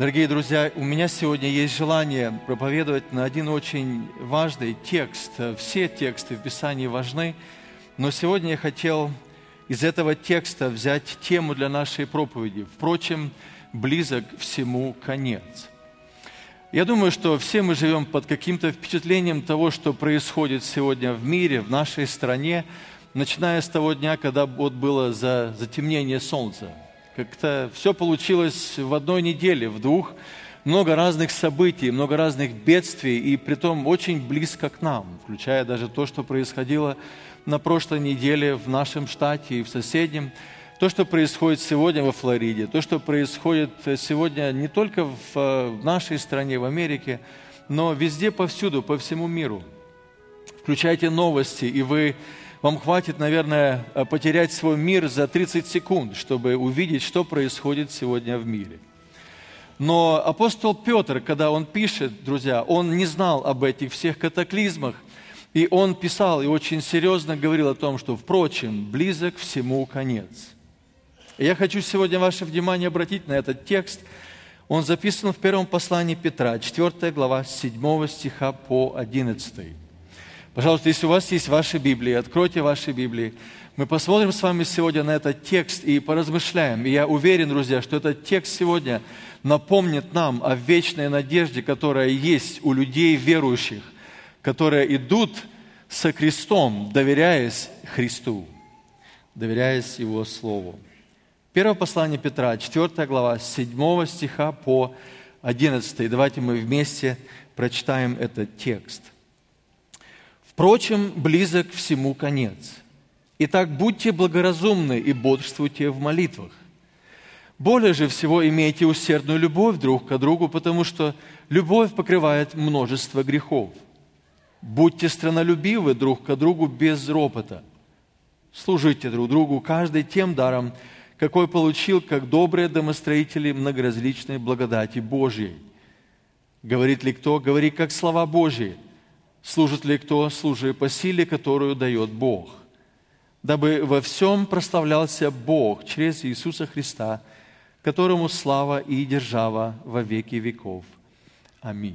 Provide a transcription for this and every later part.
Дорогие друзья, у меня сегодня есть желание проповедовать на один очень важный текст. Все тексты в Писании важны, но сегодня я хотел из этого текста взять тему для нашей проповеди. Впрочем, близок всему конец. Я думаю, что все мы живем под каким-то впечатлением того, что происходит сегодня в мире, в нашей стране, начиная с того дня, когда вот было затемнение солнца. Как-то все получилось в одной неделе, в двух. Много разных событий, много разных бедствий, и притом очень близко к нам, включая даже то, что происходило на прошлой неделе в нашем штате и в соседнем, то, что происходит сегодня во Флориде, то, что происходит сегодня не только в нашей стране, в Америке, но везде, повсюду, по всему миру. Включайте новости, и вам хватит, наверное, потерять свой мир за 30 секунд, чтобы увидеть, что происходит сегодня в мире. Но апостол Петр, когда он пишет, друзья, он не знал об этих всех катаклизмах, и он писал и очень серьезно говорил о том, что, впрочем, близок всему конец. И я хочу сегодня ваше внимание обратить на этот текст. Он записан в первом послании Петра, 4 глава, с 7 стиха по 11. Пожалуйста, если у вас есть ваши Библии, откройте ваши Библии. Мы посмотрим с вами сегодня на этот текст и поразмышляем. И я уверен, друзья, что этот текст сегодня напомнит нам о вечной надежде, которая есть у людей верующих, которые идут со крестом, доверяясь Христу, доверяясь Его Слову. Первое послание Петра, 4 глава, с 7 стиха по 11. Давайте мы вместе прочитаем этот текст. «Впрочем, близок всему конец. Итак, будьте благоразумны и бодрствуйте в молитвах. Более же всего имейте усердную любовь друг к другу, потому что любовь покрывает множество грехов. Будьте страннолюбивы друг к другу без ропота. Служите друг другу каждый тем даром, какой получил, как добрые домостроители многоразличной благодати Божьей. Говорит ли кто, говори как слова Божьи. Служит ли кто, служи по силе, которую дает Бог. Дабы во всем прославлялся Бог через Иисуса Христа, которому слава и держава во веки веков. Аминь».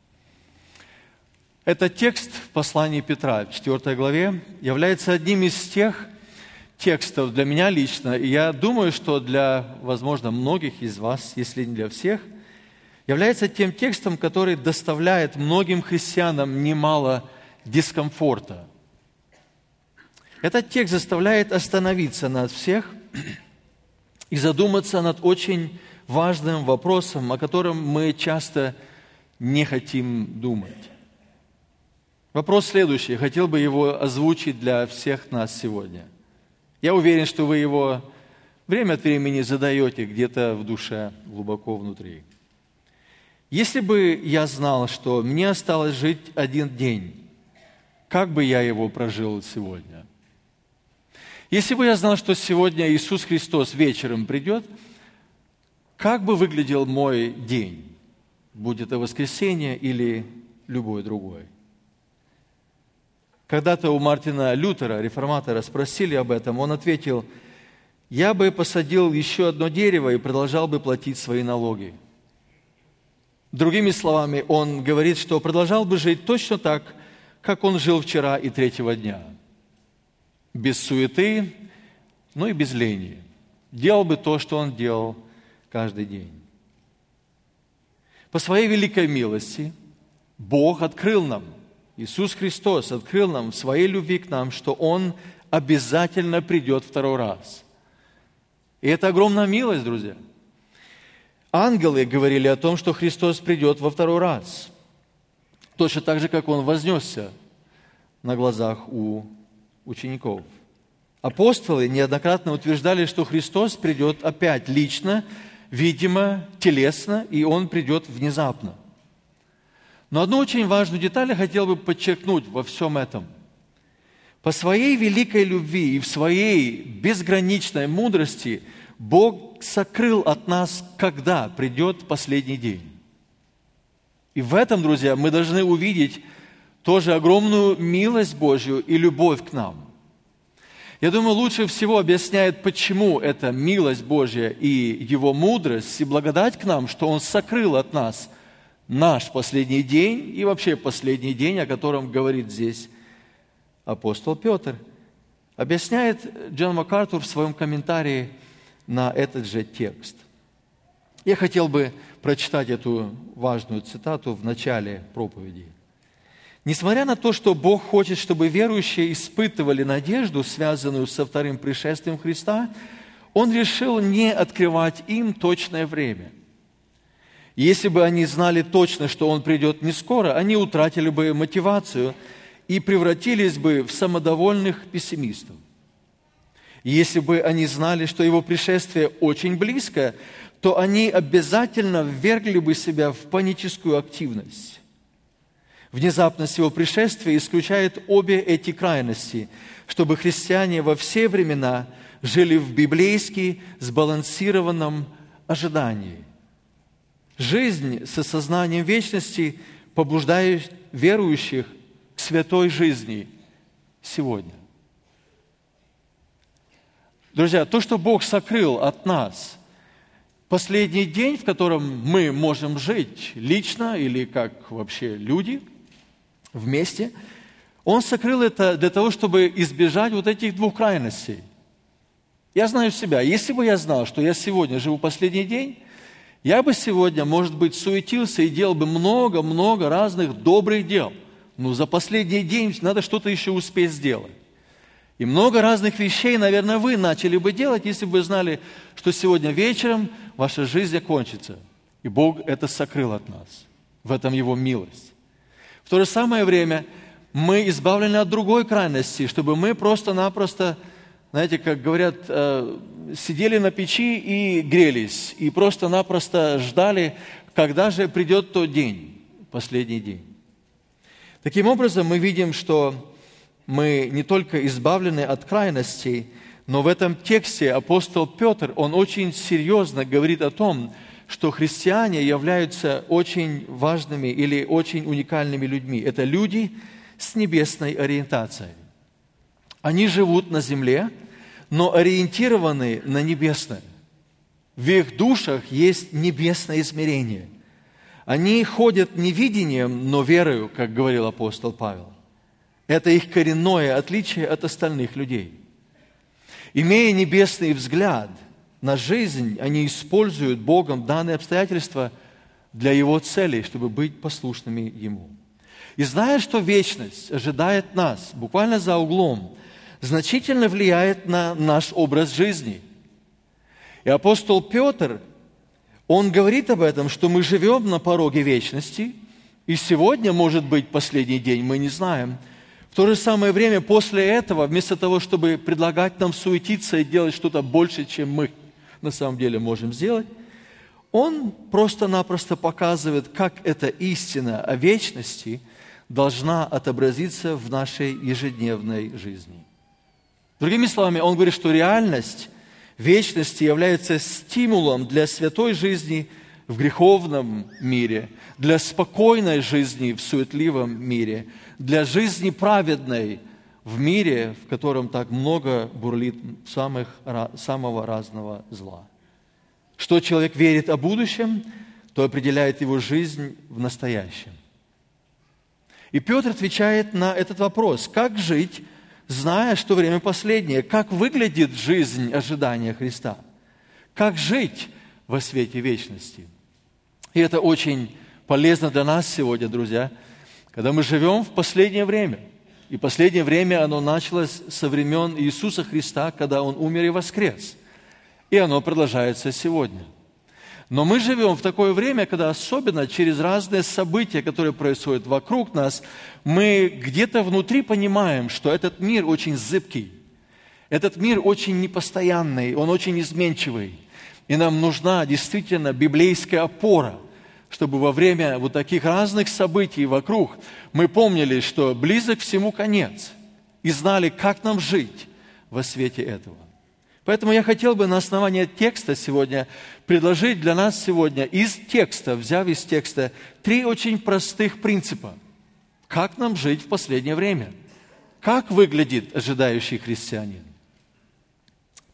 Этот текст в послании Петра, в 4 главе, является одним из тех текстов для меня лично, и я думаю, что для, возможно, многих из вас, если не для всех, является тем текстом, который доставляет многим христианам немало дискомфорта. Этот текст заставляет остановиться над всех и задуматься над очень важным вопросом, о котором мы часто не хотим думать. Вопрос следующий. Я хотел бы его озвучить для всех нас сегодня. Я уверен, что вы его время от времени задаете где-то в душе, глубоко внутри. Если бы я знал, что мне осталось жить один день, как бы я его прожил сегодня? Если бы я знал, что сегодня Иисус Христос вечером придет, как бы выглядел мой день? Будь это воскресенье или любой другой? Когда-то у Мартина Лютера, реформатора, спросили об этом, он ответил: «Я бы посадил еще одно дерево и продолжал бы платить свои налоги». Другими словами, он говорит, что продолжал бы жить точно так, как он жил вчера и третьего дня. Без суеты, но и без лени. Делал бы то, что он делал каждый день. По своей великой милости Бог открыл нам, Иисус Христос открыл нам в своей любви к нам, что Он обязательно придет второй раз. И это огромная милость, друзья. Ангелы говорили о том, что Христос придет во второй раз. Точно так же, как Он вознесся на глазах у учеников. Апостолы неоднократно утверждали, что Христос придет опять лично, видимо, телесно, и Он придет внезапно. Но одну очень важную деталь я хотел бы подчеркнуть во всем этом. По своей великой любви и в своей безграничной мудрости Бог сокрыл от нас, когда придет последний день. И в этом, друзья, мы должны увидеть тоже огромную милость Божью и любовь к нам. Я думаю, лучше всего объясняет, почему это милость Божья и Его мудрость и благодать к нам, что Он сокрыл от нас наш последний день и вообще последний день, о котором говорит здесь апостол Петр. Объясняет Джон МакАртур в своем комментарии на этот же текст. Я хотел бы прочитать эту важную цитату в начале проповеди. Несмотря на то, что Бог хочет, чтобы верующие испытывали надежду, связанную со вторым пришествием Христа, Он решил не открывать им точное время. Если бы они знали точно, что Он придет не скоро, они утратили бы мотивацию и превратились бы в самодовольных пессимистов. Если бы они знали, что Его пришествие очень близко, то они обязательно ввергли бы себя в паническую активность. Внезапность Его пришествия исключает обе эти крайности, чтобы христиане во все времена жили в библейски сбалансированном ожидании. Жизнь с осознанием вечности побуждает верующих к святой жизни сегодня. Друзья, то, что Бог сокрыл от нас, последний день, в котором мы можем жить лично или как вообще люди вместе, Он сокрыл это для того, чтобы избежать вот этих двух крайностей. Я знаю себя. Если бы я знал, что я сегодня живу последний день, я бы сегодня, может быть, суетился и делал бы много-много разных добрых дел. Но за последний день надо что-то еще успеть сделать. И много разных вещей, наверное, вы начали бы делать, если бы вы знали, что сегодня вечером ваша жизнь окончится. И Бог это сокрыл от нас. В этом Его милость. В то же самое время мы избавлены от другой крайности, чтобы мы просто-напросто, знаете, как говорят, сидели на печи и грелись, и просто-напросто ждали, когда же придет тот день, последний день. Таким образом, мы видим, что мы не только избавлены от крайностей, но в этом тексте апостол Петр, он очень серьезно говорит о том, что христиане являются очень важными или очень уникальными людьми. Это люди с небесной ориентацией. Они живут на земле, но ориентированы на небесное. В их душах есть небесное измерение. Они ходят не видением, но верою, как говорил апостол Павел. Это их коренное отличие от остальных людей. Имея небесный взгляд на жизнь, они используют Богом данные обстоятельства для Его целей, чтобы быть послушными Ему. И зная, что вечность ожидает нас буквально за углом, значительно влияет на наш образ жизни. И апостол Петр, он говорит об этом, что мы живем на пороге вечности, и сегодня может быть последний день, мы не знаем. В то же самое время, после этого, вместо того, чтобы предлагать нам суетиться и делать что-то больше, чем мы на самом деле можем сделать, он просто-напросто показывает, как эта истина о вечности должна отобразиться в нашей ежедневной жизни. Другими словами, он говорит, что реальность вечности является стимулом для святой жизни в греховном мире, для спокойной жизни в суетливом мире, для жизни праведной в мире, в котором так много бурлит самого разного зла. Что человек верит о будущем, то определяет его жизнь в настоящем. И Петр отвечает на этот вопрос: как жить, зная, что время последнее? Как выглядит жизнь ожидания Христа? Как жить во свете вечности? И это очень полезно для нас сегодня, друзья, когда мы живем в последнее время. И последнее время оно началось со времен Иисуса Христа, когда Он умер и воскрес. И оно продолжается сегодня. Но мы живем в такое время, когда особенно через разные события, которые происходят вокруг нас, мы где-то внутри понимаем, что этот мир очень зыбкий, этот мир очень непостоянный, он очень изменчивый. И нам нужна действительно библейская опора, чтобы во время вот таких разных событий вокруг мы помнили, что близок всему конец, и знали, как нам жить во свете этого. Поэтому я хотел бы на основании текста сегодня предложить для нас сегодня из текста, взяв из текста, 3 очень простых принципа. Как нам жить в последнее время? Как выглядит ожидающий христианин?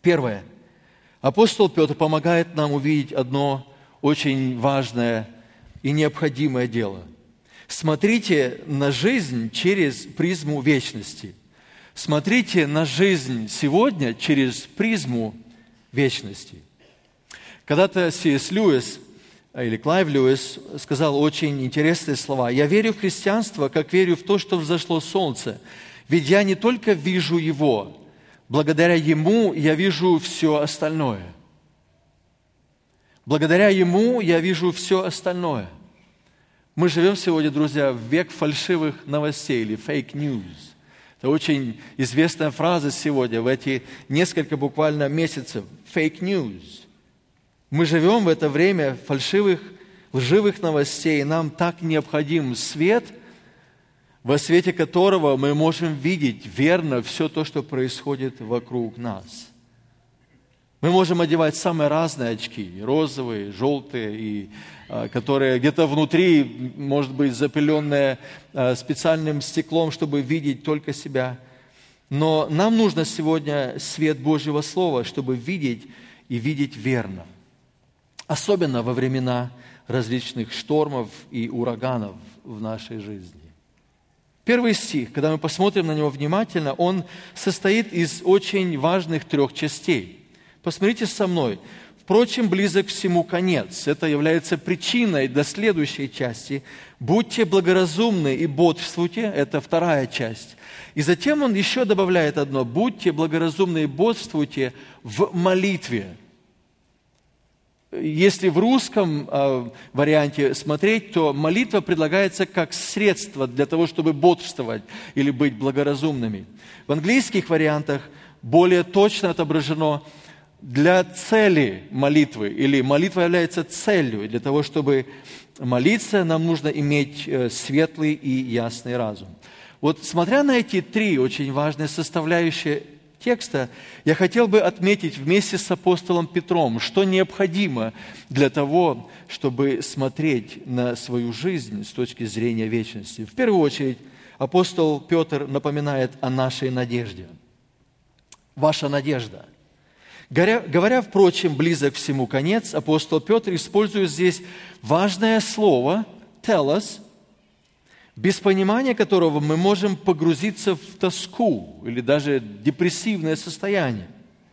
Первое. Апостол Петр помогает нам увидеть одно очень важное и необходимое дело. Смотрите на жизнь через призму вечности. Смотрите на жизнь сегодня через призму вечности. Когда-то С.С. Льюис или Клайв Льюис сказал очень интересные слова. «Я верю в христианство, как верю в то, что взошло солнце. Ведь я не только вижу его, благодаря ему я вижу все остальное». Благодаря ему я вижу все остальное. Мы живем сегодня, друзья, в век фальшивых новостей или fake news. Это очень известная фраза сегодня, в эти несколько буквально месяцев. Fake news. Мы живем в это время фальшивых, лживых новостей, и нам так необходим свет, во свете которого мы можем видеть верно все то, что происходит вокруг нас. Мы можем одевать самые разные очки, розовые, желтые, и которые где-то внутри, может быть, запыленные специальным стеклом, чтобы видеть только себя. Но нам нужно сегодня свет Божьего Слова, чтобы видеть и видеть верно. Особенно во времена различных штормов и ураганов в нашей жизни. Первый стих, когда мы посмотрим на него внимательно, он состоит из очень важных 3 частей. Посмотрите со мной. «Впрочем, близок всему конец». Это является причиной до следующей части. «Будьте благоразумны и бодрствуйте». Это 2 часть. И затем он еще добавляет одно. «Будьте благоразумны и бодрствуйте в молитве». Если в русском варианте смотреть, то молитва предлагается как средство для того, чтобы бодрствовать или быть благоразумными. В английских вариантах более точно отображено для цели молитвы, или молитва является целью. И для того, чтобы молиться, нам нужно иметь светлый и ясный разум. Вот смотря на эти 3 очень важные составляющие текста, я хотел бы отметить вместе с апостолом Петром, что необходимо для того, чтобы смотреть на свою жизнь с точки зрения вечности. В первую очередь, апостол Петр напоминает о нашей надежде. Ваша надежда. Говоря, впрочем, близок всему конец, апостол Петр использует здесь важное слово «телос», без понимания которого мы можем погрузиться в тоску или даже депрессивное состояние.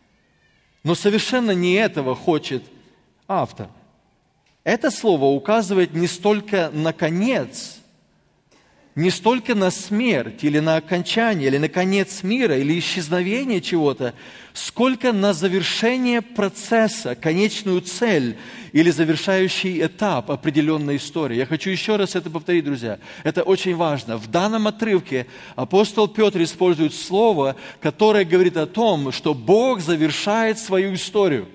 Но совершенно не этого хочет автор. Это слово указывает не столько на конец, не столько на смерть или на окончание, или на конец мира, или исчезновение чего-то, сколько на завершение процесса, конечную цель или завершающий этап определенной истории. Я хочу еще раз это повторить, друзья. Это очень важно. В данном отрывке апостол Петр использует слово, которое говорит о том, что Бог завершает свою историю.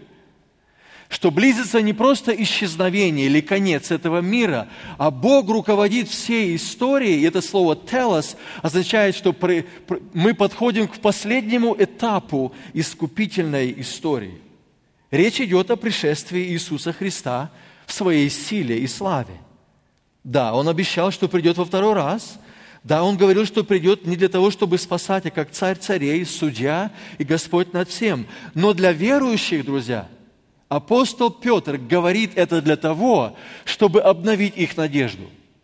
Что близится не просто исчезновение или конец этого мира, а Бог руководит всей историей. И это слово «телос» означает, что мы подходим к последнему этапу искупительной истории. Речь идет о пришествии Иисуса Христа в своей силе и славе. Да, Он обещал, что придет во 2 раз. Да, Он говорил, что придет не для того, чтобы спасать, а как Царь царей, Судья и Господь над всем. Но для верующих, друзья, апостол Петр говорит это для того, чтобы обновить их надежду.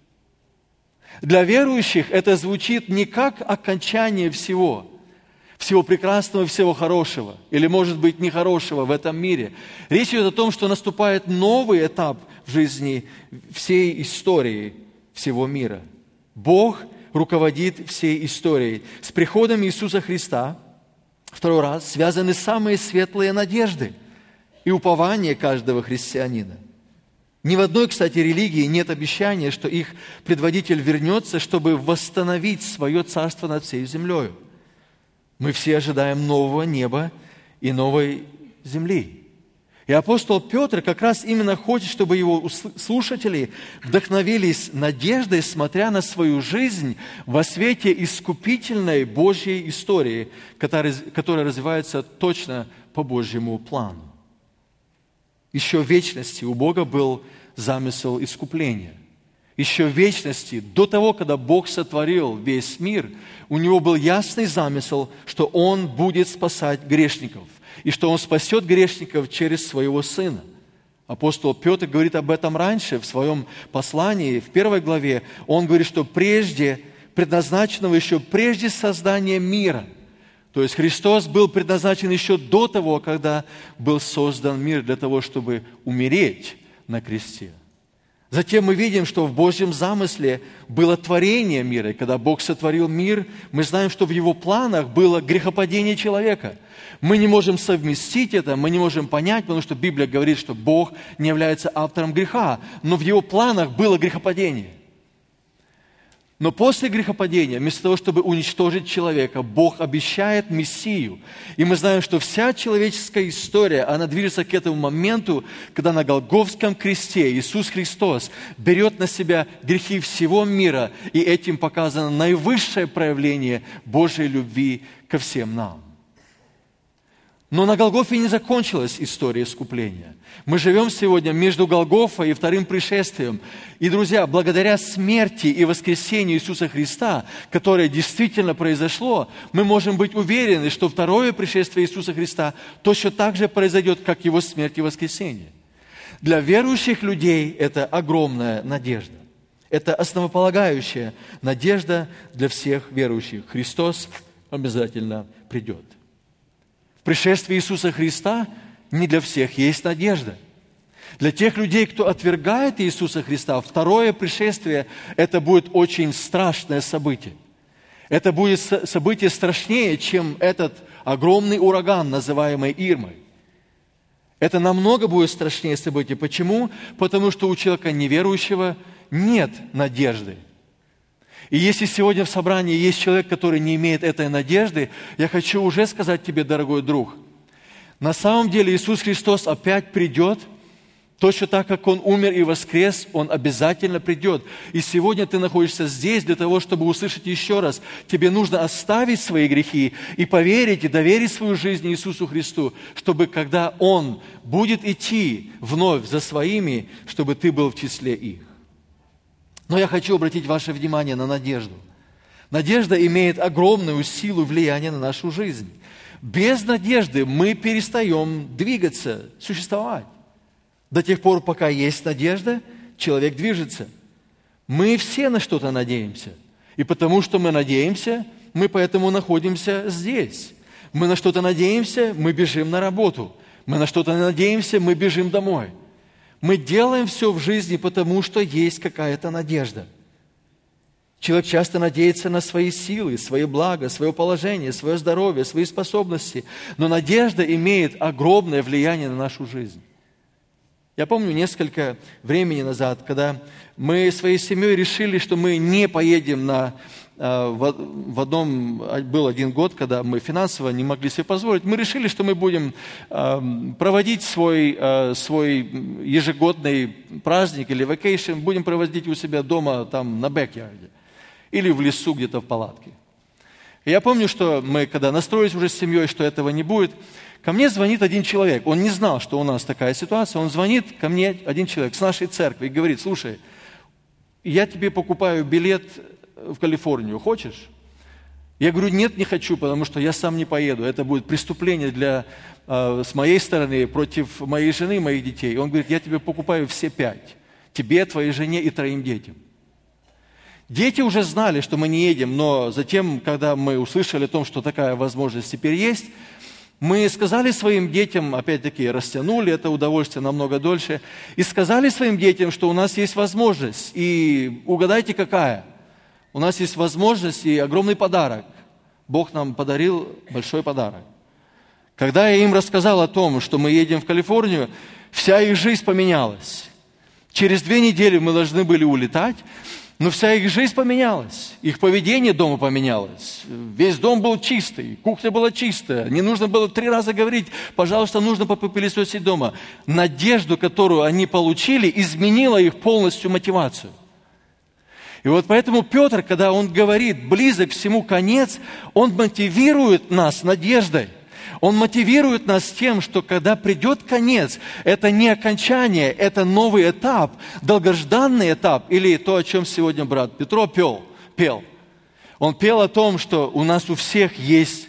Для верующих это звучит не как окончание всего прекрасного, всего хорошего, или, может быть, нехорошего в этом мире. Речь идет о том, что наступает новый этап в жизни всей истории всего мира. Бог руководит всей историей. С приходом Иисуса Христа, 2 раз, связаны самые светлые надежды и упование каждого христианина. Ни в одной, кстати, религии нет обещания, что их предводитель вернется, чтобы восстановить свое царство над всей землей. Мы все ожидаем нового неба и новой земли. И апостол Петр как раз именно хочет, чтобы его слушатели вдохновились надеждой, смотря на свою жизнь во свете искупительной Божьей истории, которая развивается точно по Божьему плану. Еще в вечности у Бога был замысел искупления. Еще в вечности, до того, когда Бог сотворил весь мир, у Него был ясный замысел, что Он будет спасать грешников. и что Он спасет грешников через Своего Сына. Апостол Петр говорит об этом раньше, в своем послании, в 1 главе. Он говорит, что предназначенного еще прежде создания мира. То есть Христос был предназначен еще до того, когда был создан мир, для того, чтобы умереть на кресте. Затем мы видим, что в Божьем замысле было творение мира. И когда Бог сотворил мир, мы знаем, что в Его планах было грехопадение человека. Мы не можем совместить это, мы не можем понять, потому что Библия говорит, что Бог не является автором греха. Но в Его планах было грехопадение. Но после грехопадения, вместо того, чтобы уничтожить человека, Бог обещает Мессию. И мы знаем, что вся человеческая история, она движется к этому моменту, когда на Голгофском кресте Иисус Христос берет на себя грехи всего мира, и этим показано наивысшее проявление Божьей любви ко всем нам. Но на Голгофе не закончилась история искупления. Мы живем сегодня между Голгофой и вторым пришествием. И, друзья, благодаря смерти и воскресению Иисуса Христа, которое действительно произошло, мы можем быть уверены, что второе пришествие Иисуса Христа точно так же произойдет, как Его смерть и воскресение. Для верующих людей это огромная надежда. Это основополагающая надежда для всех верующих. Христос обязательно придет. В пришествии Иисуса Христа не для всех есть надежда. Для тех людей, кто отвергает Иисуса Христа, второе пришествие – это будет очень страшное событие. Это будет событие страшнее, чем этот огромный ураган, называемый Ирмой. Это намного будет страшнее событие. Почему? Потому что у человека неверующего нет надежды. И если сегодня в собрании есть человек, который не имеет этой надежды, я хочу уже сказать тебе, дорогой друг, на самом деле Иисус Христос опять придет, точно так, как Он умер и воскрес, Он обязательно придет. И сегодня ты находишься здесь для того, чтобы услышать еще раз. Тебе нужно оставить свои грехи и поверить, и доверить свою жизнь Иисусу Христу, чтобы когда Он будет идти вновь за своими, чтобы ты был в числе их. Но я хочу обратить ваше внимание на надежду. Надежда имеет огромную силу влияния на нашу жизнь. Без надежды мы перестаем двигаться, существовать. До тех пор, пока есть надежда, человек движется. Мы все на что-то надеемся. И потому что мы надеемся, мы поэтому находимся здесь. Мы на что-то надеемся, мы бежим на работу. Мы на что-то надеемся, мы бежим домой. Мы делаем все в жизни, потому что есть какая-то надежда. Человек часто надеется на свои силы, свои блага, свое положение, свое здоровье, свои способности. Но надежда имеет огромное влияние на нашу жизнь. Я помню несколько времени назад, когда мы своей семьей решили, что мы не поедем был один год, когда мы финансово не могли себе позволить, мы решили, что мы будем проводить свой ежегодный праздник или вакейшн, будем проводить у себя дома там на бэк-ярде или в лесу где-то в палатке. И я помню, что мы, когда настроились уже с семьей, что этого не будет, ко мне звонит один человек, он не знал, что у нас такая ситуация, он звонит ко мне, один человек с нашей церкви, и говорит: слушай, я тебе покупаю билет в Калифорнию, хочешь? Я говорю: нет, не хочу, потому что я сам не поеду. Это будет преступление с моей стороны против моей жены и моих детей. Он говорит: я тебе покупаю все 5. Тебе, твоей жене и 3 детям. Дети уже знали, что мы не едем, но затем, когда мы услышали о том, что такая возможность теперь есть, мы сказали своим детям, опять-таки растянули это удовольствие намного дольше, и сказали своим детям, что у нас есть возможность. И угадайте, какая? У нас есть возможность и огромный подарок. Бог нам подарил большой подарок. Когда я им рассказал о том, что мы едем в Калифорнию, вся их жизнь поменялась. Через 2 недели мы должны были улетать, но вся их жизнь поменялась. Их поведение дома поменялось. Весь дом был чистый, кухня была чистая. Не нужно было 3 раза говорить: пожалуйста, нужно попылесосить дома. Надежду, которую они получили, изменила их полностью мотивацию. И вот поэтому Петр, когда он говорит: близок всему конец, он мотивирует нас надеждой. Он мотивирует нас тем, что когда придет конец, это не окончание, это новый этап, долгожданный этап, или то, о чем сегодня брат Петро пел. Он пел о том, что у нас у всех есть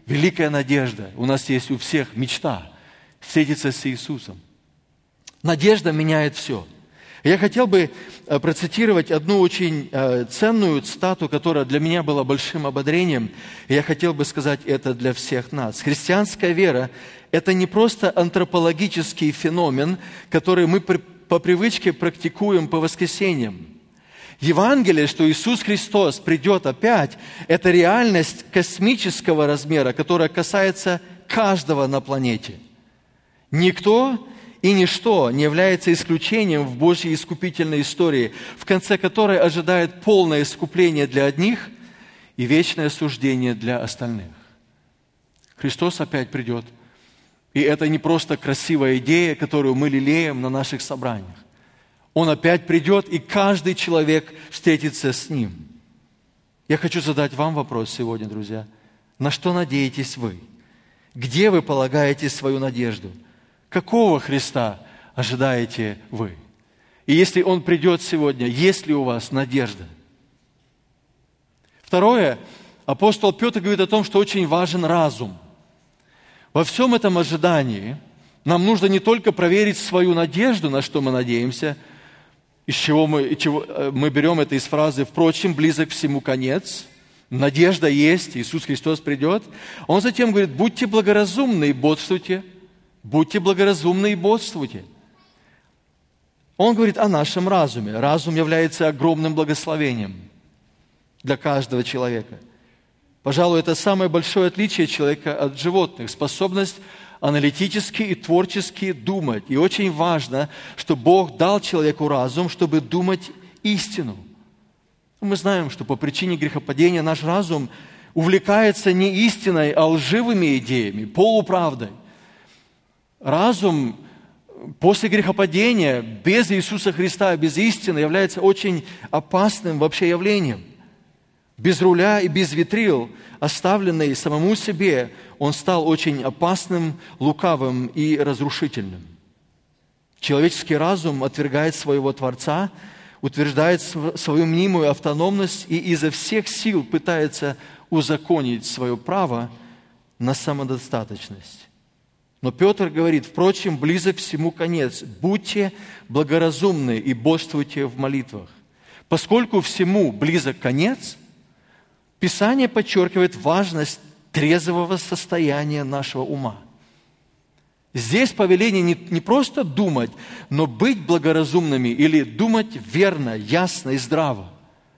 великая надежда. У нас есть у всех мечта встретиться с Иисусом. Надежда меняет все. Я хотел бы процитировать одну очень ценную цитату, которая для меня была большим ободрением. И я хотел бы сказать это для всех нас. Христианская вера – это не просто антропологический феномен, который мы по привычке практикуем по воскресеньям. Евангелие, что Иисус Христос придет опять, это реальность космического размера, которая касается каждого на планете. Никто и ничто не является исключением в Божьей искупительной истории, в конце которой ожидает полное искупление для одних и вечное осуждение для остальных. Христос опять придет. И это не просто красивая идея, которую мы лелеем на наших собраниях. Он опять придет, и каждый человек встретится с Ним. Я хочу задать вам вопрос сегодня, друзья. На что надеетесь вы? Где вы полагаете свою надежду? Какого Христа ожидаете вы? И если Он придет сегодня, есть ли у вас надежда? Второе, апостол Петр говорит о том, что очень важен разум. Во всем этом ожидании нам нужно не только проверить свою надежду, на что мы надеемся, из чего мы берем это из фразы «впрочем, близок всему конец», надежда есть, Иисус Христос придет. Он затем говорит: будьте благоразумны и бодрствуйте. Будьте благоразумны и бодрствуйте. Он говорит о нашем разуме. Разум является огромным благословением для каждого человека. Пожалуй, это самое большое отличие человека от животных. Способность аналитически и творчески думать. И очень важно, что Бог дал человеку разум, чтобы думать истину. Мы знаем, что по причине грехопадения наш разум увлекается не истиной, а лживыми идеями, полуправдой. Разум после грехопадения без Иисуса Христа, без истины является очень опасным вообще явлением. Без руля и без ветрил, оставленный самому себе, он стал очень опасным, лукавым и разрушительным. Человеческий разум отвергает своего Творца, утверждает свою мнимую автономность и изо всех сил пытается узаконить свое право на самодостаточность. Но Петр говорит: впрочем, близок всему конец. Будьте благоразумны и бодрствуйте в молитвах. Поскольку всему близок конец, Писание подчеркивает важность трезвого состояния нашего ума. Здесь повеление не просто думать, но быть благоразумными или думать верно, ясно и здраво.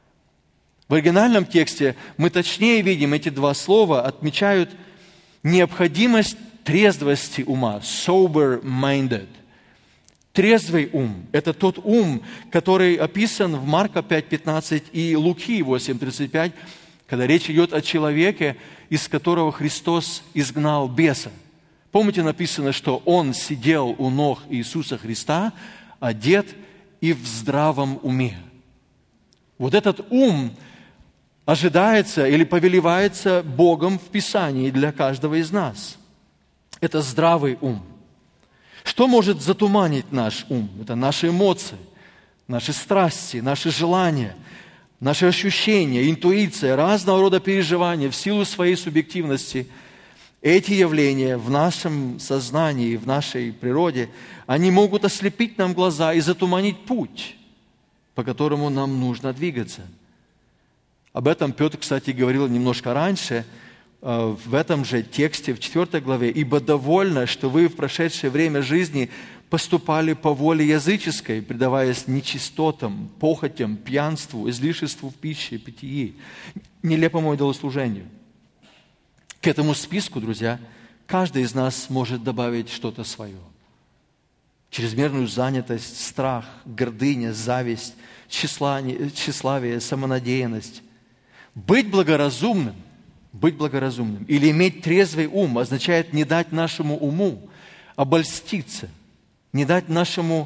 В оригинальном тексте мы точнее видим, эти два слова отмечают необходимость трезвости ума, sober-minded. Трезвый ум – это тот ум, который описан в Марка 5:15 и Луки 8:35, когда речь идет о человеке, из которого Христос изгнал беса. Помните, написано, что он сидел у ног Иисуса Христа, одет и в здравом уме. Вот этот ум ожидается или повелевается Богом в Писании для каждого из нас. Это здравый ум. Что может затуманить наш ум? Это наши эмоции, наши страсти, наши желания, наши ощущения, интуиция, разного рода переживания в силу своей субъективности. Эти явления в нашем сознании, в нашей природе, они могут ослепить нам глаза и затуманить путь, по которому нам нужно двигаться. Об этом Петр, кстати, говорил немножко раньше, в этом же тексте, в 4 главе. «Ибо довольно, что вы в прошедшее время жизни поступали по воле языческой, предаваясь нечистотам, похотям, пьянству, излишеству в пище и питьи, нелепому идолослужению». К этому списку, друзья, каждый из нас может добавить что-то свое. Чрезмерную занятость, страх, гордыня, зависть, тщеславие, самонадеянность. Быть благоразумным или иметь трезвый ум означает не дать нашему уму обольститься, не дать нашему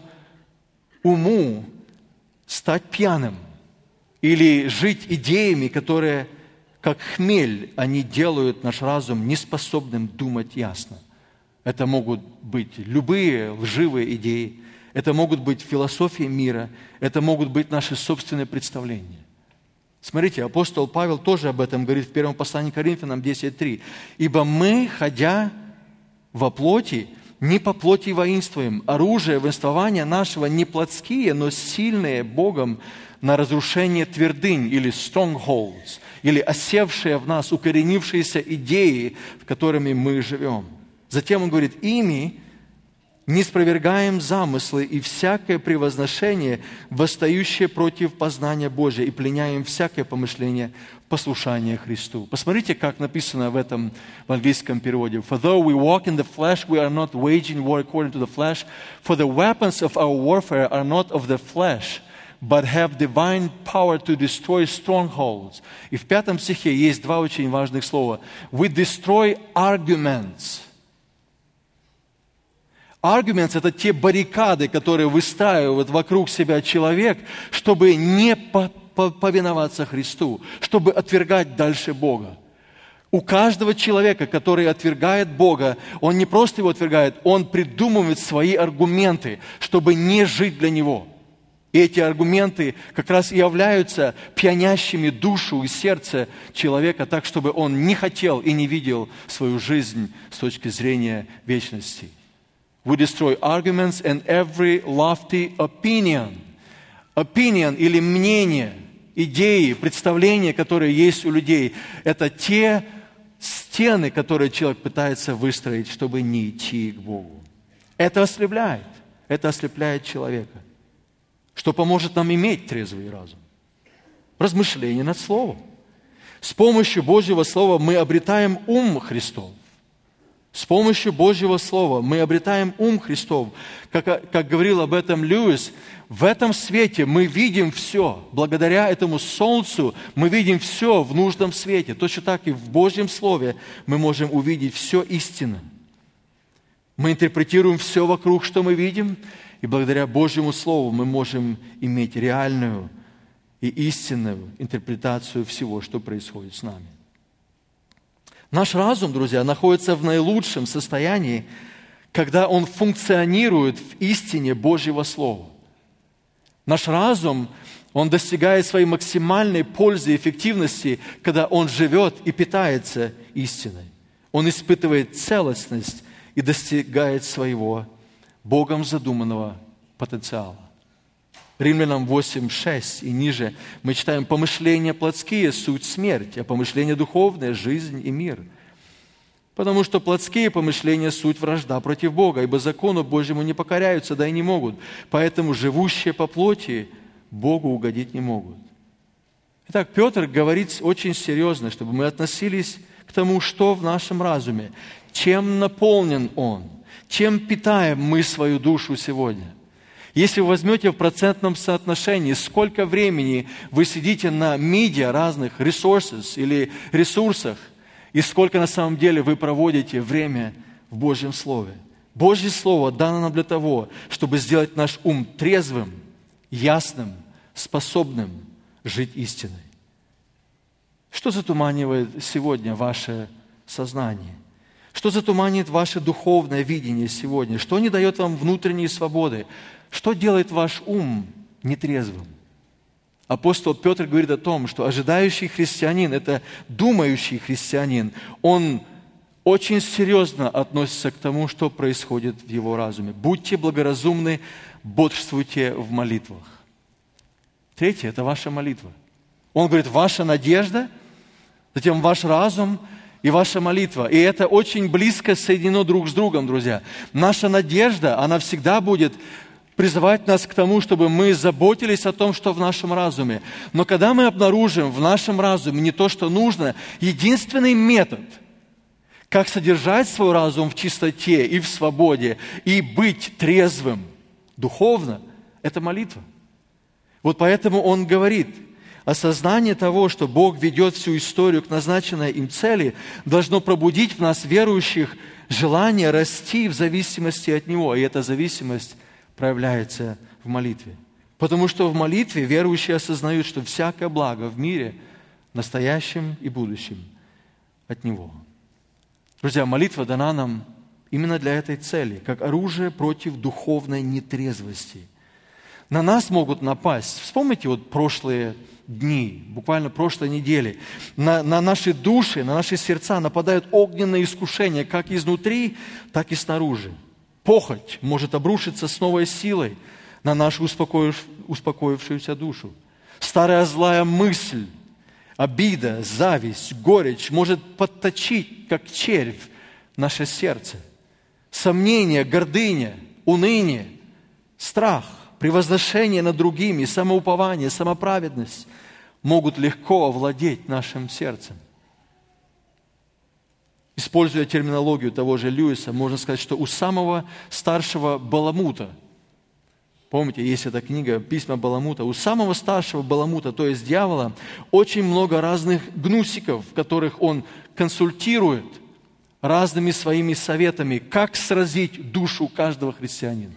уму стать пьяным или жить идеями, которые, как хмель, они делают наш разум неспособным думать ясно. Это могут быть любые лживые идеи, это могут быть философии мира, это могут быть наши собственные представления. Смотрите, апостол Павел тоже об этом говорит в первом послании к Коринфянам 10:3. «Ибо мы, ходя во плоти, не по плоти воинствуем. Оружие воинствования нашего не плотские, но сильные Богом на разрушение твердынь» или strongholds, или осевшие в нас, укоренившиеся идеи, в которыми мы живем. Затем он говорит: «Ими не спровергаем замыслы и всякое превозношение, восстающее против познания Божия, и пленяем всякое помышление послушания Христу». Посмотрите, как написано в этом в английском переводе. «For though we walk in the flesh, we are not waging war according to the flesh, for the weapons of our warfare are not of the flesh, but have divine power to destroy strongholds». И в 5 стихе есть два очень важных слова. «We destroy arguments». Arguments – это те баррикады, которые выстраивает вокруг себя человек, чтобы не повиноваться Христу, чтобы отвергать дальше Бога. У каждого человека, который отвергает Бога, он не просто его отвергает, он придумывает свои аргументы, чтобы не жить для Него. И эти аргументы как раз и являются пьянящими душу и сердце человека так, чтобы он не хотел и не видел свою жизнь с точки зрения вечности. We destroy arguments and every lofty opinion. Opinion или мнение, идеи, представления, которые есть у людей, это те стены, которые человек пытается выстроить, чтобы не идти к Богу. Это ослепляет человека. Что поможет нам иметь трезвый разум? Размышление над Словом. С помощью Божьего Слова мы обретаем ум Христов. С помощью Божьего Слова мы обретаем ум Христов. Как говорил об этом Льюис, в этом свете мы видим все. Благодаря этому солнцу мы видим все в нужном свете. Точно так и в Божьем Слове мы можем увидеть все истинно. Мы интерпретируем все вокруг, что мы видим, и благодаря Божьему Слову мы можем иметь реальную и истинную интерпретацию всего, что происходит с нами. Наш разум, друзья, находится в наилучшем состоянии, когда он функционирует в истине Божьего Слова. Наш разум, он достигает своей максимальной пользы и эффективности, когда он живет и питается истиной. Он испытывает целостность и достигает своего Богом задуманного потенциала. Римлянам 8:6 и ниже мы читаем: «Помышления плотские – суть смерть, а помышления духовные – жизнь и мир. Потому что плотские помышления – суть вражда против Бога, ибо закону Божьему не покоряются, да и не могут. Поэтому живущие по плоти Богу угодить не могут». Итак, Петр говорит очень серьезно, чтобы мы относились к тому, что в нашем разуме, чем наполнен он, чем питаем мы свою душу сегодня. Если вы возьмете в процентном соотношении, сколько времени вы сидите на медиа разных resources или ресурсах, и сколько на самом деле вы проводите время в Божьем Слове. Божье Слово дано нам для того, чтобы сделать наш ум трезвым, ясным, способным жить истиной. Что затуманивает сегодня ваше сознание? Что затуманивает ваше духовное видение сегодня? Что не дает вам внутренней свободы? Что делает ваш ум нетрезвым? Апостол Петр говорит о том, что ожидающий христианин, это думающий христианин, он очень серьезно относится к тому, что происходит в его разуме. Будьте благоразумны, бодрствуйте в молитвах. Третье – это ваша молитва. Он говорит: ваша надежда, затем ваш разум и ваша молитва. И это очень близко соединено друг с другом, друзья. Наша надежда, она всегда будет призывать нас к тому, чтобы мы заботились о том, что в нашем разуме. Но когда мы обнаружим в нашем разуме не то, что нужно, единственный метод, как содержать свой разум в чистоте и в свободе, и быть трезвым духовно, это молитва. Вот поэтому он говорит: осознание того, что Бог ведет всю историю к назначенной им цели, должно пробудить в нас, верующих, желание расти в зависимости от Него. И эта зависимость проявляется в молитве. Потому что в молитве верующие осознают, что всякое благо в мире, настоящем и будущем, от Него. Друзья, молитва дана нам именно для этой цели, как оружие против духовной нетрезвости. На нас могут напасть. Вспомните вот прошлые дни, буквально прошлой недели. На наши души, на наши сердца нападают огненные искушения, как изнутри, так и снаружи. Похоть может обрушиться с новой силой на нашу успокоившуюся душу. Старая злая мысль, обида, зависть, горечь может подточить, как червь, наше сердце. Сомнение, гордыня, уныние, страх, превозношение над другими, самоупование, самоправедность могут легко овладеть нашим сердцем. Используя терминологию того же Льюиса, можно сказать, что у самого старшего баламута, помните, есть эта книга «Письма Баламута», у самого старшего баламута, то есть дьявола, очень много разных гнусиков, в которых он консультирует разными своими советами, как сразить душу каждого христианина.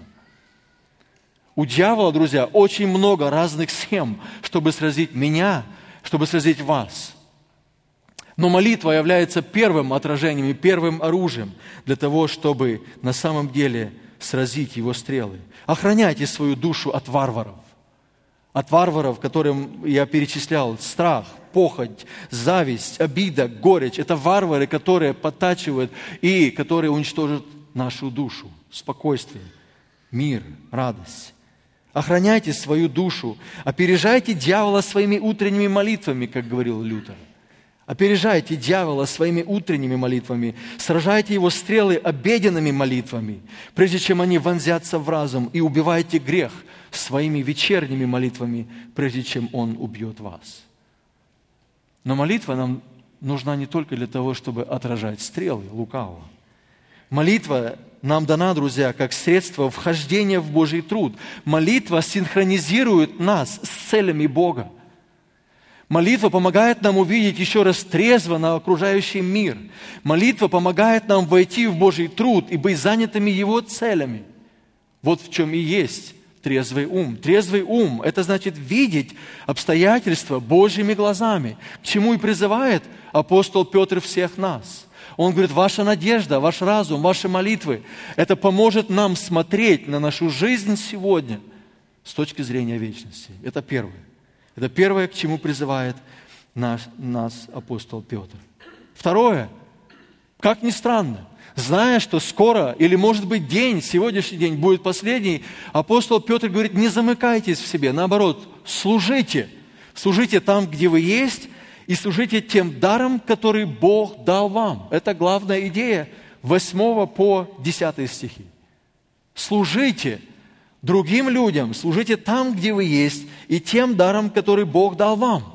У дьявола, друзья, очень много разных схем, чтобы сразить меня, чтобы сразить вас. Но молитва является первым отражением и первым оружием для того, чтобы на самом деле сразить его стрелы. Охраняйте свою душу от варваров. От варваров, которым я перечислял, страх, похоть, зависть, обида, горечь. Это варвары, которые подтачивают и которые уничтожат нашу душу. Спокойствие, мир, радость. Охраняйте свою душу. Опережайте дьявола своими утренними молитвами, как говорил Лютер. Опережайте дьявола своими утренними молитвами, сражайте его стрелы обеденными молитвами, прежде чем они вонзятся в разум, и убивайте грех своими вечерними молитвами, прежде чем он убьет вас. Но молитва нам нужна не только для того, чтобы отражать стрелы лукавого. Молитва нам дана, друзья, как средство вхождения в Божий труд. Молитва синхронизирует нас с целями Бога. Молитва помогает нам увидеть еще раз трезво на окружающий мир. Молитва помогает нам войти в Божий труд и быть занятыми Его целями. Вот в чем и есть трезвый ум. Трезвый ум – это значит видеть обстоятельства Божьими глазами, к чему и призывает апостол Петр всех нас. Он говорит, ваша надежда, ваш разум, ваши молитвы – это поможет нам смотреть на нашу жизнь сегодня с точки зрения вечности. Это первое. Это первое, к чему призывает нас апостол Петр. Второе, как ни странно, зная, что скоро, или может быть сегодняшний день будет последний, апостол Петр говорит, не замыкайтесь в себе, наоборот, служите. Служите там, где вы есть, и служите тем даром, который Бог дал вам. Это главная идея 8 по 10 стихи. Служите другим людям, служите там, где вы есть, и тем даром, который Бог дал вам.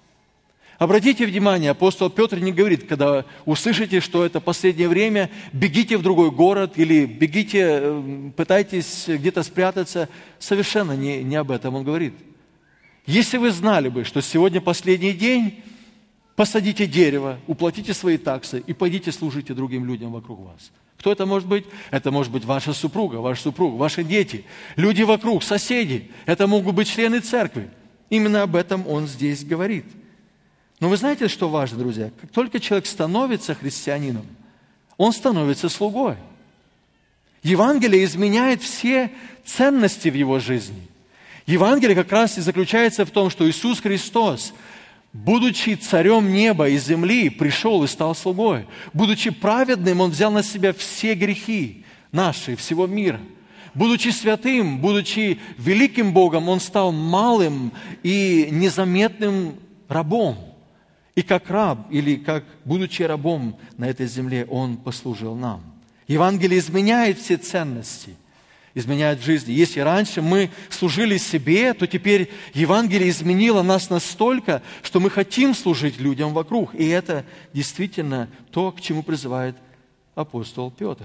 Обратите внимание, апостол Петр не говорит, когда услышите, что это последнее время, бегите в другой город или бегите, пытайтесь где-то спрятаться. Совершенно не об этом он говорит. Если вы знали бы, что сегодня последний день, посадите дерево, уплатите свои таксы и пойдите служите другим людям вокруг вас. Кто это может быть? Это может быть ваша супруга, ваш супруг, ваши дети, люди вокруг, соседи. Это могут быть члены церкви. Именно об этом он здесь говорит. Но вы знаете, что важно, друзья? Как только человек становится христианином, он становится слугой. Евангелие изменяет все ценности в его жизни. Евангелие как раз и заключается в том, что Иисус Христос, будучи царем неба и земли, пришел и стал слугой. Будучи праведным, Он взял на себя все грехи наши, всего мира. Будучи святым, будучи великим Богом, Он стал малым и незаметным рабом. И как раб, или как будучи рабом на этой земле, Он послужил нам. Евангелие изменяет все ценности. Изменяет жизнь. Если раньше мы служили себе, то теперь Евангелие изменило нас настолько, что мы хотим служить людям вокруг. И это действительно то, к чему призывает апостол Петр.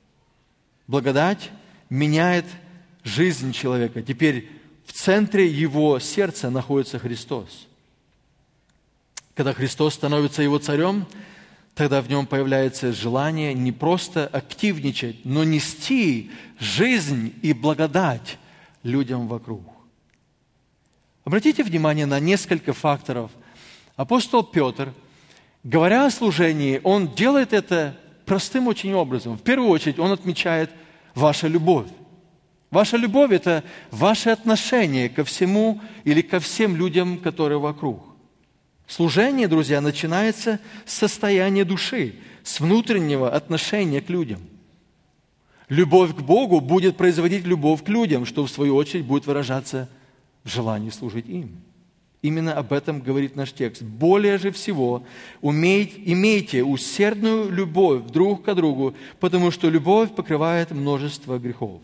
Благодать меняет жизнь человека. Теперь в центре его сердца находится Христос. Когда Христос становится его царем, тогда в нем появляется желание не просто активничать, но нести жизнь и благодать людям вокруг. Обратите внимание на несколько факторов. Апостол Петр, говоря о служении, он делает это простым очень образом. В первую очередь, он отмечает вашу любовь. Ваша любовь – это ваше отношение ко всему или ко всем людям, которые вокруг. Служение, друзья, начинается с состояния души, с внутреннего отношения к людям. Любовь к Богу будет производить любовь к людям, что в свою очередь будет выражаться в желании служить им. Именно об этом говорит наш текст. «Более же всего имейте усердную любовь друг к другу, потому что любовь покрывает множество грехов».